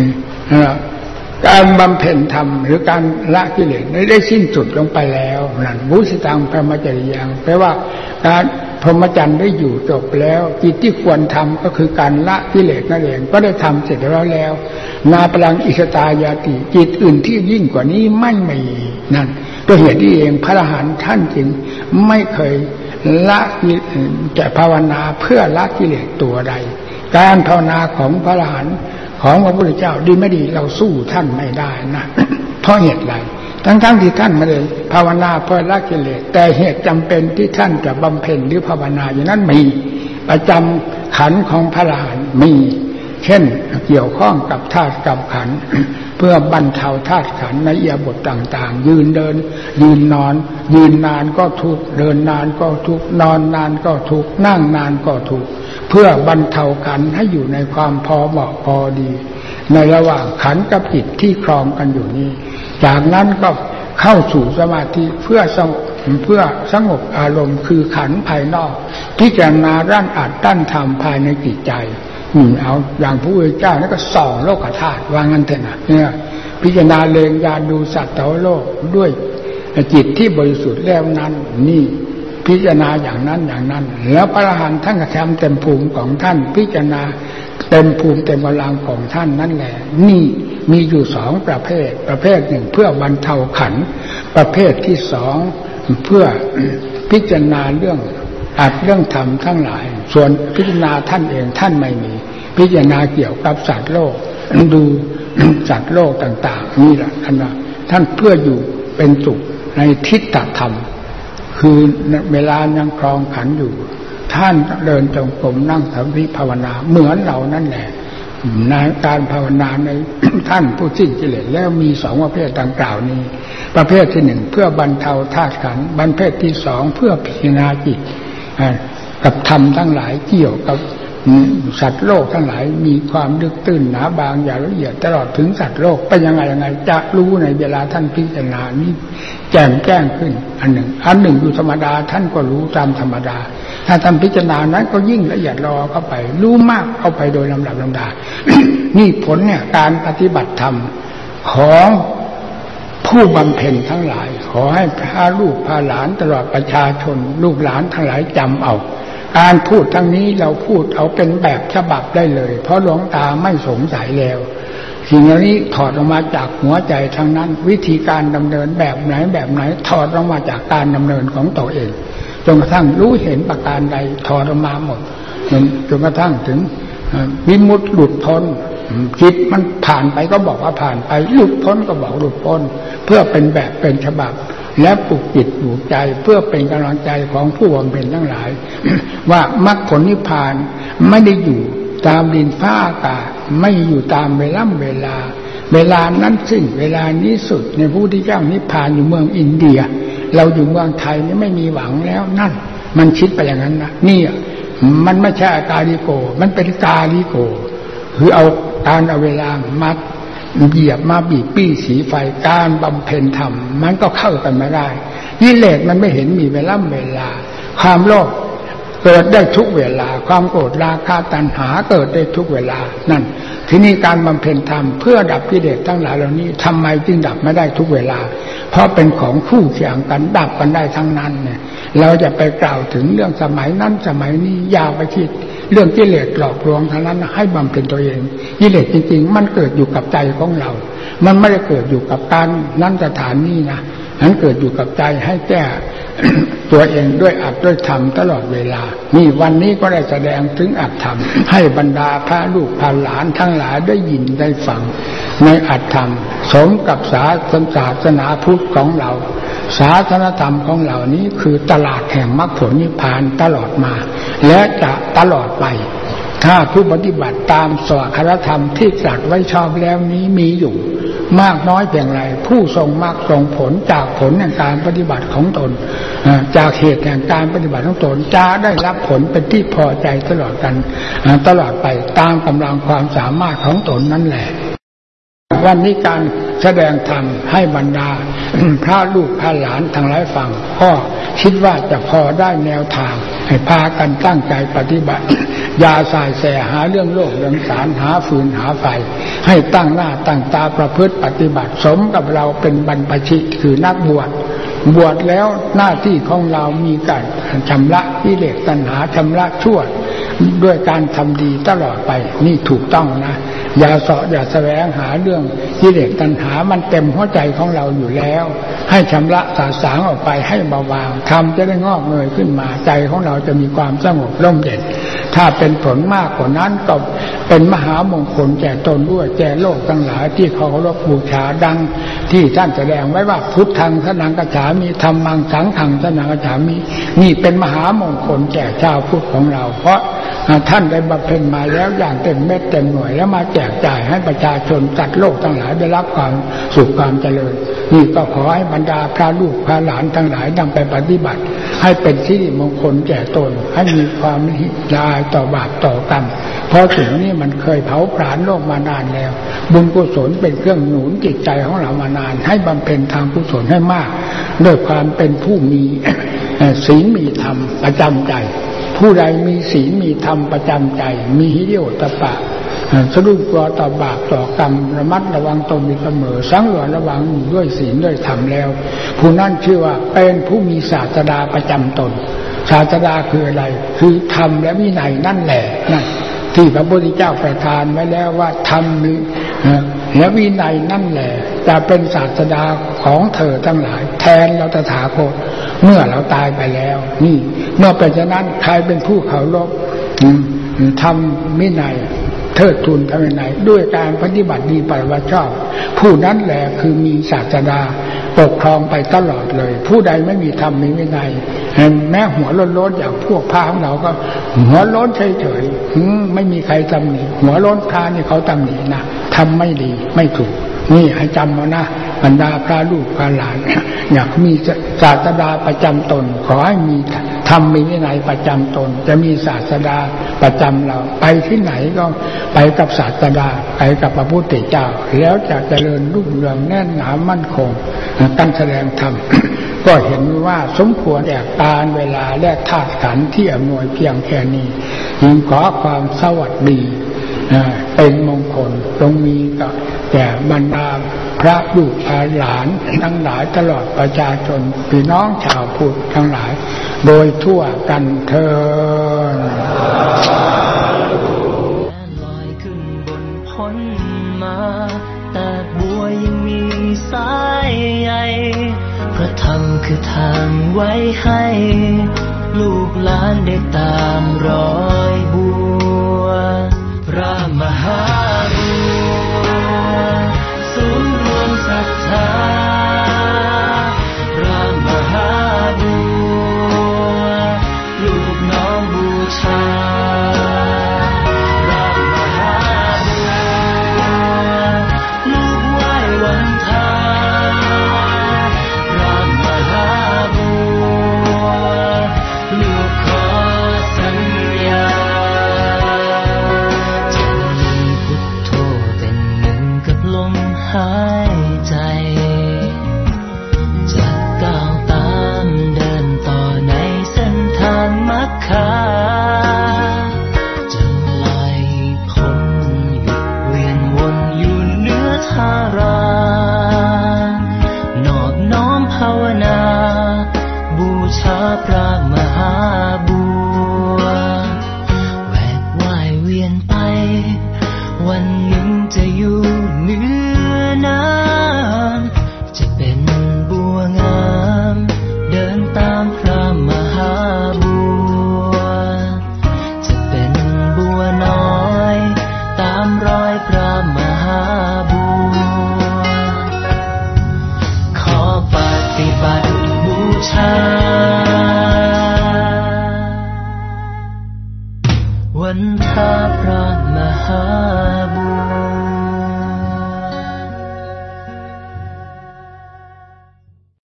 การบำเพ็ญธรรมหรือการละกิเลสได้สิ้นสุดลงไปแล้วนั่นวุฒิตังพรหมจริยังแปลว่าการพรหมจรรย์ได้อยู่จบแล้วกิจที่ควรทำก็คือการละกิเลสนั่นเองก็ได้ทำเสร็จแล้วนาพลังอิสตายาติจิตอื่นที่ยิ่งกว่านี้ไม่มีนั่นก็เหตุนี้เองพระอรหันต์ท่านจึงไม่เคยละแต่ภาวนาเพื่อละกิเลสตัวใดการภาวนาของพระอรหันต์ของพระพุทธเจ้าดีไม่ดีเราสู้ท่านไม่ได้นะเพราะเหตุไรทั้งที่ท่านไม่ได้ภาวนาเพื่อละกิเลสแต่เหตุจำเป็นที่ท่านจะบำเพ็ญหรือภาวนาอย่างนั้นมีประจำขันธ์ของพระอรหันต์มีเช่นเกี่ยวข้องกับธาตุกับขันธ์เพื่อบรรเทาธาตุขันธ์ในอิริยาบถต่างๆยืนเดินยืนนอนยืนนานก็ทุกข์เดินนานก็ทุกข์นอนนานก็ทุกข์นั่งนานก็ทุกข์เพื่อบรรเทาขันธ์ให้อยู่ในความพอเหมาะพอดีในระหว่างขันธ์กับจิตที่ครองกันอยู่นี้จากนั้นก็เข้าสู่สมาธิเพื่อสงบอารมณ์คือขันธ์ภายนอกพิจารณาด้านอัตด้านธรรมภายในจิตใจเอาอย่างพระพุทธเจ้านั่นก็ส่องโลกธาตุว่างั้นเถอะนะเนี่ยพิจารณาเลงยานดูสัตว์ทั้งโลกด้วยจิตที่บริสุทธิ์แล้วนั้นนี่พิจารณาอย่างนั้นอย่างนั้นแล้วพระอรหันต์ท่านก็ทำเต็มภูมิของท่านพิจารณาเต็มภูมิเต็มกำลังของท่านนั่นแหละนี่มีอยู่สองประเภทประเภทหนึ่งเพื่อบรรเทาขันธ์ประเภทที่สองเพื่อพิจารณาเรื่องอัดเรื่องธรรมทั้งหลายส่วนพิจารณาท่านเองท่านไม่มีพิจารณาเกี่ยวกับสัตว์โลกดูสัตว์โลกต่างๆนี่แหละท่านเพื่ออยู่เป็นสุขในทิฏฐธรรมคือเวลายังครองขันธ์อยู่ท่านเดินจงกรมนั่งสมาธิภาวนาเหมือนเรานั่นแหละในการภาวนาใน ท่านผู้สิ้นกิเลสแล้วมีสองประเภทดังกล่าวนี้ประเภทที่หนึ่งเพื่อบรรเทาธาตุขันธ์ประเภทที่สองเพื่อพิจารณาจิตกับธรรมทั้งหลายเกี่ยวกับสัตว์โลกทั้งหลายมีความลึกตื้นหนาบางอย่างละเอียดตลอดถึงสัตว์โลกเป็นยังไงจะรู้ในเวลาท่านพิจารณานี้แจ้งขึ้นอันหนึ่งอยู่ธรรมดาท่านก็รู้ตามธรรมดาถ้าทำพิจารณานั้นก็ยิ่งละเอียดรอเข้าไปรู้มากเข้าไปโดยลำดับลำดา นี่ผลเนี่ยการปฏิบัติธรรมของผู้บำเพ็ญทั้งหลายขอให้พาลูกพาหลานตลอดประชาชนลูกหลานทั้งหลายจำเอาการพูดทั้งนี้เราพูดเอาเป็นแบบฉบับได้เลยเพราะหลวงตาไม่สงสัยแล้วสิ่งนี้ถอดออกมาจากหัวใจทั้งนั้นวิธีการดำเนินแบบไหนถอดออกมาจากการดำเนินของตัวเองจนกระทั่งรู้เห็นประการใดถอดออกมาหมดจนกระทั่งถึงวิมุตติหลุดพ้นจิตมันผ่านไปก็บอกว่าผ่านไปหลุดพ้นก็บอกหลุดพ้นเพื่อเป็นแบบเป็นฉบับและปลุกจิตปลุกใจเพื่อเป็นกำลังใจของผู้บำเพ็ญทั้งหลาย ว่ามรรคผลนิพพานไม่ได้อยู่ตามดินฟ้าอากาศไม่อยู่ตามเวลานั้นสิ้นเวลานี้สุดในพระพุทธเจ้านิพพานอยู่เมืองอินเดียเราอยู่เมืองไทยนี่ไม่มีหวังแล้วนั่นมันคิดไปอย่างนั้นนะนี่มันไม่ใช่อาการลิโกมันเป็นกาลิโกคือเอาเวลามาเหยียบมาบีบปี้สีไฟการบำเพ็ญธรรมมันก็เข้ากันไม่ได้กิเลสมันไม่เห็นมีเวลาความโลภเกิดได้ทุกเวลาความโกรธราคะตัณหาเกิดได้ทุกเวลานั่นทีนี้การบำเพ็ญธรรมเพื่อดับกิเลสทั้งหลายเหล่านี้ทำไมจึงดับไม่ได้ทุกเวลาเพราะเป็นของคู่เคียงกันดับกันได้ทั้งนั้นเนี่ยเราจะไปกล่าวถึงเรื่องสมัยนั้นสมัยนี้ยาวไปคิดเรื่องกิเลสหลอกลวงทั้งนั้นให้บำเพ็ญตัวเองกิเลสจริงๆมันเกิดอยู่กับใจของเรามันไม่ได้เกิดอยู่กับการนั้นสถานนี้นะนั้นเกิดอยู่กับใจให้แก้ตัวเองด้วยอัตด้วยธรรมตลอดเวลานี่วันนี้ก็ได้แสดงถึงอัตธรรมให้บรรดาพระลูกพระหลานทั้งหลายได้ยินได้ฟังในอัตธรรมสมกับศาสนาพุทธของเราศาสนธรรมของเรานี้คือตลาดแห่งมรรคผลนิพพานตลอดมาและจะตลอดไปถ้าผู้ปฏิบัติตามสวากขาธรรมที่ตรัสไว้ชอบแล้วนี้มีอยู่มากน้อยเพียงไรผู้ทรงมรรคทรงผลจากผลแห่งการปฏิบัติของตนจากเหตุแห่งการปฏิบัติของตนจะได้รับผลเป็นที่พอใจตลอดไปตามกำลังความสามารถของตนนั่นแหละวันนี้การแสดงธรรมให้บรรดาพระลูกพระหลานทั้งหลายฟังก็คิดว่าจะพอได้แนวทางให้พากันตั้งใจปฏิบัติอย่าสายแสหาเรื่องโลกเรื่องสารหาฟืนหาไฟให้ตั้งหน้าตั้งตาประพฤติปฏิบัติสมกับเราเป็นบรรพชิตคือนักบวชแล้วหน้าที่ของเรามีการชำระกิเลสตัณหาชำระชั่วด้วยการทำดีตลอดไปนี่ถูกต้องนะอย่าแสวงหาเรื่องกิเลสตัณหามันเต็มหัวใจของเราอยู่แล้วให้ชำระสาสางออกไปให้เบาบางทำจะได้งอกเงยขึ้นมาใจของเราจะมีความสงบร่มเย็นถ้าเป็นผลมากกว่านั้นก็เป็นมหามงคลแก่ตนด้วยแก่โลกทั้งหลายที่เขาเคารพบูชาดังที่ท่านแสดงไว้ว่าพุทธังสนังกัจฉามิธัมมังสังฆังสนังกัจฉามินี่เป็นมหามงคลแก่ชาวพุทธของเราเพราะท่านได้บำเพ็ญมาแล้วอย่างเต็มเม็ดเต็มหน่วยแล้วมาแจกจ่ายให้ประชาชนสัตว์โลกทั้งหลายได้รับความสุขความเจริญนี่ก็ขอให้บรรดาพระลูกพระหลานทั้งหลายนำไปปฏิบัติให้เป็นสิริมงคลแก่ตนให้มีความละอายต่อบาปต่อกรรมเพราะสิ่งนี้มันเคยเผาผลาญโลกมานานแล้วบุญกุศลเป็นเครื่องหนุนจิตใจของเรามานานให้บำเพ็ญทางกุศลให้มากด้วยความเป็นผู้มีศีลมีธรรมประจำใจผู้ใดมีศีลมีธรรมประจำใจมีหิริโอตปะสะดุ้งกลัวต่อบาปต่อกรรมระมัดระวังตนอยู่เสมอสังวรระวังด้วยศีลด้วยธรรมแล้วผู้นั้นชื่อว่าเป็นผู้มีศาสดาประจำตนศาสดาคืออะไรคือธรรมและวินัยนั่นแหละนั่นที่พระพุทธเจ้าประทานไว้แล้วว่าธรรมและวินัยนั่นแหละจะเป็นศาสดาของเธอทั้งหลายแทนเราตถาคตเมื่อเราตายไปแล้วนี่เมื่อเป็นฉะนั้นใครเป็นผู้เคารพธรรมวินัยเทิดทูนธรรมวินัยด้วยการปฏิบัติดีปฏิบัติชอบผู้นั้นแหละคือมีศาสดาปกครองไปตลอดเลยผู้ใดไม่มีธรรมมีวินัยแม้หัวโล้นๆอย่างพวกพระของเราก็หัวโล้นเฉยๆไม่มีใครตำหนิหัวโล้นพระนี่เขาตำหนินะทำไม่ดีไม่ถูกนี่ให้จำเอานะบรรดาพระลูกพระหลานอยากมีศาสดาประจำตนขอให้มีธรรมมีวินัยประจำตนจะมีศาสดาประจำเราไปที่ไหนก็ไปกับศาสดาไปกับพระพุทธเจ้าแล้วจะเจริญรุ่งเรืองแน่นหนามั่นคงตั้งแสดงธรรม ก็เห็นว่าสมควรแก่การเวลาและธาตุขันธ์ที่อำนวยเพียงแค่นี้จึงขอความสวัสดีเป็นมงคลตรงนี้ก็แก่บรรดาพระลูกหลานทั้งหลายตลอดประชาชนพี่น้องชาวพุทธทั้งหลายโดยทั่วกันเถิดลอยขึ้นบนพ้นมาแต่บัวยังมีสายใยพระธรรมคือทางไว้ให้ลูกหลานได้ตามรอยบัวพระมหาบัวศูนย์รวมศรัทธาพระมหาบัวลูกน้อมบูชาพระมหาบัวลูกไหว้วันทาพระมหาบัวลูกขอสัญญาจะมีพุทโธเป็นหนึ่งกับลมหายใจจะก้าวตามเดินต่อในเส้นทางมรรคาจะลอยพ้นหยุดเวียนวนอยู่เหนือธารานอบน้อมภาวนาบูชาพระมหาบัวแวกว่ายเวียนไปวันหนึ่งจะอยู่เหนือน้ำจะเป็นบัวงามเดินตามพระมหาบัวจะเป็นบัวน้อยตามรอยพระมหาบัวขอปฏิบัติบูชาวันทาพระมหาบัว